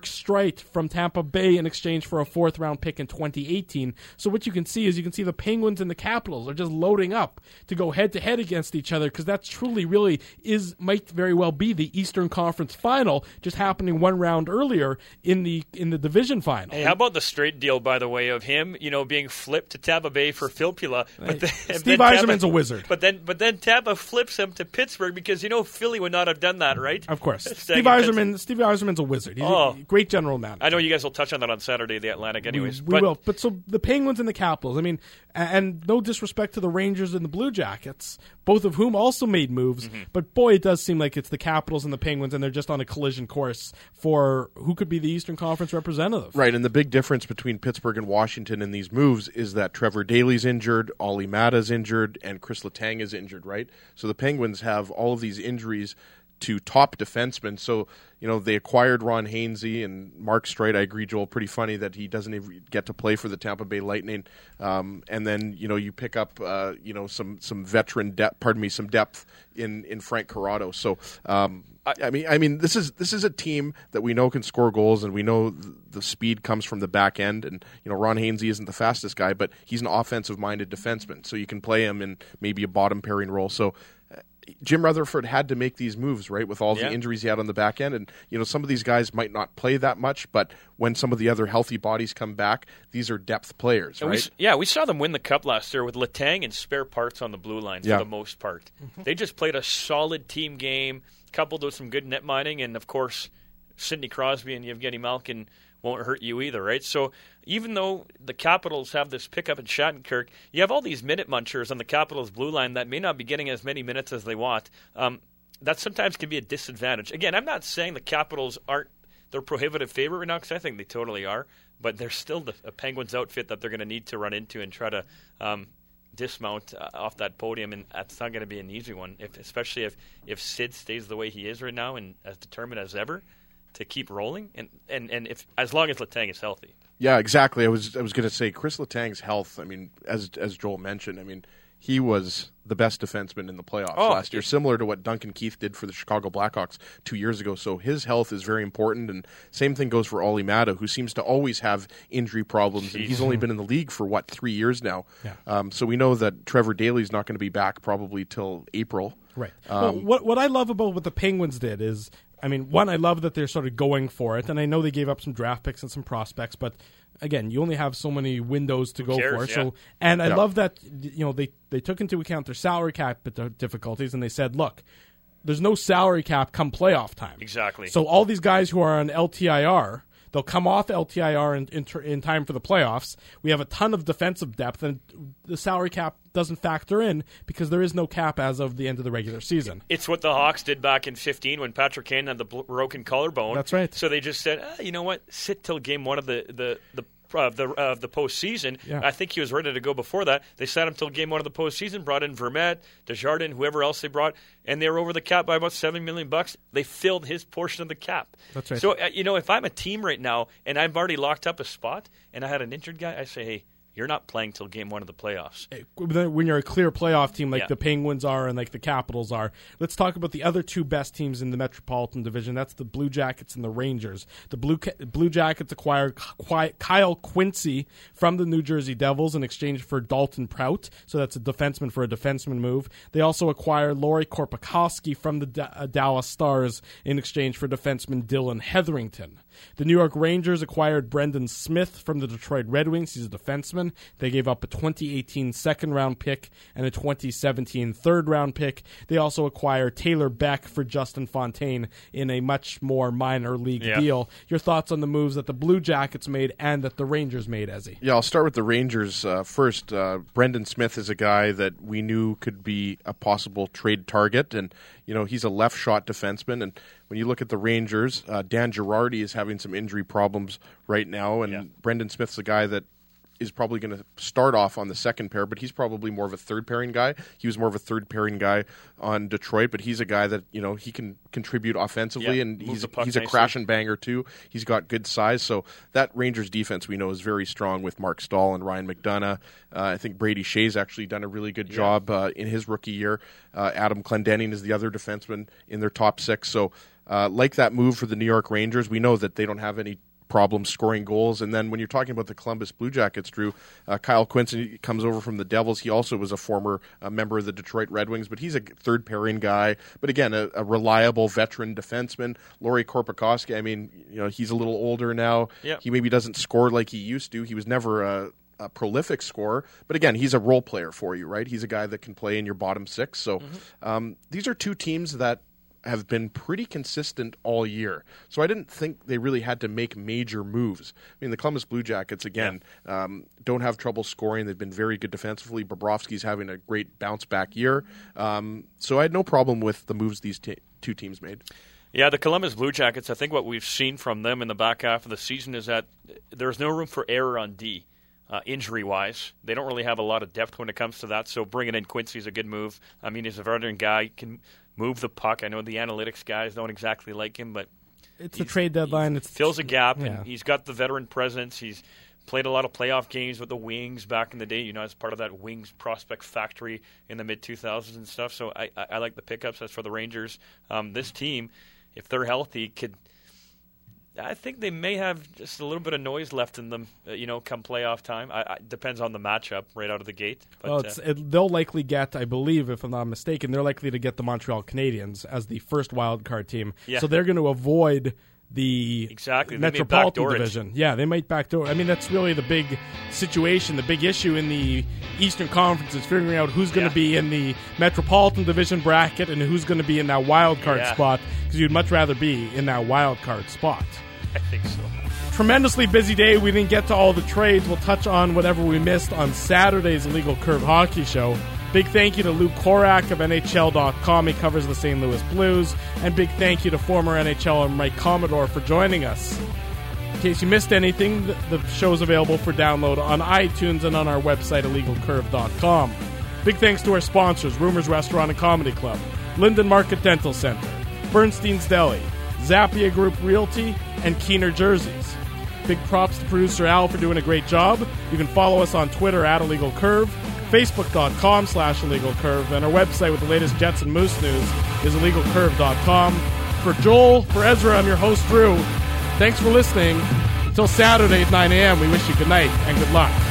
Wright from Tampa Bay in exchange for a fourth round pick in twenty eighteen. So what you can see is you can see the Penguins and the Capitals are just loading up to go head to head against each other, because that truly really is might very well be the Eastern Conference Final, just happening one round earlier in the in the division final. Hey, how about the straight deal, by the way, of him, you know, being flipped to Tampa Bay for Filppula? But then, Steve Yzerman's a wizard. But then, but then Tampa flips him to Pittsburgh, because you know Philly would not have done that, right? Of course, Steve Yzerman. Steve Yzerman's a wizard. He's oh. a great general manager. I know you guys will touch on that on Saturday, the Atlantic, anyways. We, we but, will. But so the Penguins and the Capitals. I mean, and no disrespect to the Rangers and the Blue Jackets, both of whom also made moves. Mm-hmm. But boy, it does seem like it's the Capitals and the Penguins, and they're just on a collision course for who could be the Eastern Conference representative. Right, and the big difference between Pittsburgh and Washington in these moves is that Trevor Daley's injured, Olli Mata's injured, and Chris Letang is injured, right? So the Penguins have all of these injuries to top defensemen. So, you know, they acquired Ron Hainsey and Mark Streit. I agree, Joel, pretty funny that he doesn't even get to play for the Tampa Bay Lightning. Um, and then, you know, you pick up, uh, you know, some some veteran depth, pardon me, some depth in, in Frank Corrado. So, um, I, I mean, I mean, this is this is a team that we know can score goals, and we know th- the speed comes from the back end. And, you know, Ron Hainsey isn't the fastest guy, but he's an offensive-minded defenseman. So you can play him in maybe a bottom pairing role. So, Jim Rutherford had to make these moves, right, with all yeah. the injuries he had on the back end. And, you know, some of these guys might not play that much, but when some of the other healthy bodies come back, these are depth players, and right? We, yeah, we saw them win the Cup last year with Letang and spare parts on the blue line for yeah. the most part. Mm-hmm. They just played a solid team game, coupled with some good net mining, and, of course, Sidney Crosby and Evgeny Malkin won't hurt you either, right? So even though the Capitals have this pickup in Shattenkirk, you have all these minute munchers on the Capitals' blue line that may not be getting as many minutes as they want. Um, that sometimes can be a disadvantage. Again, I'm not saying the Capitals aren't their prohibitive favorite right now, because I think they totally are, but they're still the a Penguins outfit that they're going to need to run into and try to um, dismount uh, off that podium, and that's not going to be an easy one, if, especially if, if Sid stays the way he is right now and as determined as ever to keep rolling, and, and, and if as long as Letang is healthy. Yeah, exactly. I was I was going to say Chris Letang's health. I mean, as as Joel mentioned, I mean, he was the best defenseman in the playoffs oh, last year, similar to what Duncan Keith did for the Chicago Blackhawks two years ago. So his health is very important, and same thing goes for Olli Mata, who seems to always have injury problems, Jeez. and he's only been in the league for, what, three years now. Yeah. Um, so we know that Trevor Daley's not going to be back probably till April. Right. Um, well, what what I love about what the Penguins did is, I mean, one, I love that they're sort of going for it, and I know they gave up some draft picks and some prospects, but again, you only have so many windows to Who go cares, for. yeah. So, and I Yeah. love that, you know, they they took into account their salary cap difficulties, and they said, look, there's no salary cap come playoff time. Exactly. So all these guys who are on L T I R, they'll come off L T I R in, in, in time for the playoffs. We have a ton of defensive depth, and the salary cap doesn't factor in because there is no cap as of the end of the regular season. It's what the Hawks did back in fifteen when Patrick Kane had the broken collarbone. That's right. So they just said, ah, you know what, sit till game one of the the the uh, the, uh, the postseason. Yeah. I think he was ready to go before that. They sat him till game one of the postseason, brought in Vermette, Desjardins, whoever else they brought, and they were over the cap by about seven million bucks. They filled his portion of the cap. That's right. So uh, you know, if I'm a team right now and I've already locked up a spot and I had an injured guy, I say, hey, you're not playing till game one of the playoffs. When you're a clear playoff team like Yeah. the Penguins are and like the Capitals are, let's talk about the other two best teams in the Metropolitan Division. That's the Blue Jackets and the Rangers. The Blue Blue Jackets acquired Kyle Quincy from the New Jersey Devils in exchange for Dalton Prout, so that's a defenseman for a defenseman move. They also acquired Laurie Korpakowski from the D- uh, Dallas Stars in exchange for defenseman Dylan Hetherington. The New York Rangers acquired Brendan Smith from the Detroit Red Wings. He's a defenseman. They gave up a twenty eighteen second-round pick and a twenty seventeen third-round pick. They also acquired Taylor Beck for Justin Fontaine in a much more minor league Yeah. deal. Your thoughts on the moves that the Blue Jackets made and that the Rangers made, Ezzy? Yeah, I'll start with the Rangers uh, first. Uh, Brendan Smith is a guy that we knew could be a possible trade target, and you know he's a left shot defenseman. And when you look at the Rangers, uh, Dan Girardi is having some injury problems right now, and Yeah. Brendan Smith's a guy that is probably going to start off on the second pair, but he's probably more of a third pairing guy. He was more of a third pairing guy on Detroit, but he's a guy that, you know, he can contribute offensively, Yeah, and move he's the puck he's a nicely. crash and banger too. He's got good size, so that Rangers defense we know is very strong with Mark Stahl and Ryan McDonough. Uh, I think Brady Shea's actually done a really good Yeah. job uh, in his rookie year. Uh, Adam Clendenning is the other defenseman in their top six, so uh, like that move for the New York Rangers, we know that they don't have any problems scoring goals. And then when you're talking about the Columbus Blue Jackets, Drew, uh, Kyle Quincy comes over from the Devils. He also was a former uh, member of the Detroit Red Wings, but he's a third pairing guy. But again, a, a reliable veteran defenseman. Laurie Korpikoski, I mean, you know, he's a little older now. Yep. He maybe doesn't score like he used to. He was never a, a prolific scorer, but again, he's a role player for you, right? He's a guy that can play in your bottom six. So mm-hmm. um, these are two teams that have been pretty consistent all year. So I didn't think they really had to make major moves. I mean, the Columbus Blue Jackets, again, yeah. um, don't have trouble scoring. They've been very good defensively. Bobrovsky's having a great bounce-back year. Um, so I had no problem with the moves these t- two teams made. Yeah, the Columbus Blue Jackets, I think what we've seen from them in the back half of the season is that there's no room for error on D. Uh, injury-wise, they don't really have a lot of depth when it comes to that, so bringing in Quincy is a good move. I mean, he's a veteran guy, can move the puck. I know the analytics guys don't exactly like him, but it's a trade deadline. It fills a gap, yeah. and he's got the veteran presence. He's played a lot of playoff games with the Wings back in the day, you know, as part of that Wings prospect factory in the mid two thousands and stuff, so I, I, I like the pickups. As for the Rangers, um, this team, if they're healthy, could – I think they may have just a little bit of noise left in them, uh, you know, come playoff time. I, I, depends on the matchup right out of the gate. But, well, it's, uh, it, they'll likely get, I believe, if I'm not mistaken, they're likely to get the Montreal Canadiens as the first wild card team. Yeah. So they're going to avoid the exactly. Metropolitan Division. It. Yeah, they might backdoor. I mean, that's really the big situation, the big issue in the Eastern Conference is figuring out who's going to yeah. be in the Metropolitan Division bracket and who's going to be in that wild card yeah. spot, because you'd much rather be in that wild card spot. I think so. Tremendously busy day. We didn't get to all the trades. We'll touch on whatever we missed on Saturday's Illegal Curve Hockey Show. Big thank you to Luke Korak of N H L dot com. He covers the Saint Louis Blues. And big thank you to former N H L and Mike Commodore for joining us. In case you missed anything, the show is available for download on iTunes and on our website, illegal curve dot com. Big thanks to our sponsors, Rumors Restaurant and Comedy Club, Linden Market Dental Center, Bernstein's Deli, Zappia Group Realty, and Keener Jerseys. Big props to producer Al for doing a great job. You can follow us on Twitter at Illegal Curve, Facebook.com slash Illegal Curve, and our website with the latest Jets and Moose news is illegal curve dot com. For Joel, for Ezra, I'm your host, Drew. Thanks for listening. Until Saturday at nine a.m., we wish you good night and good luck.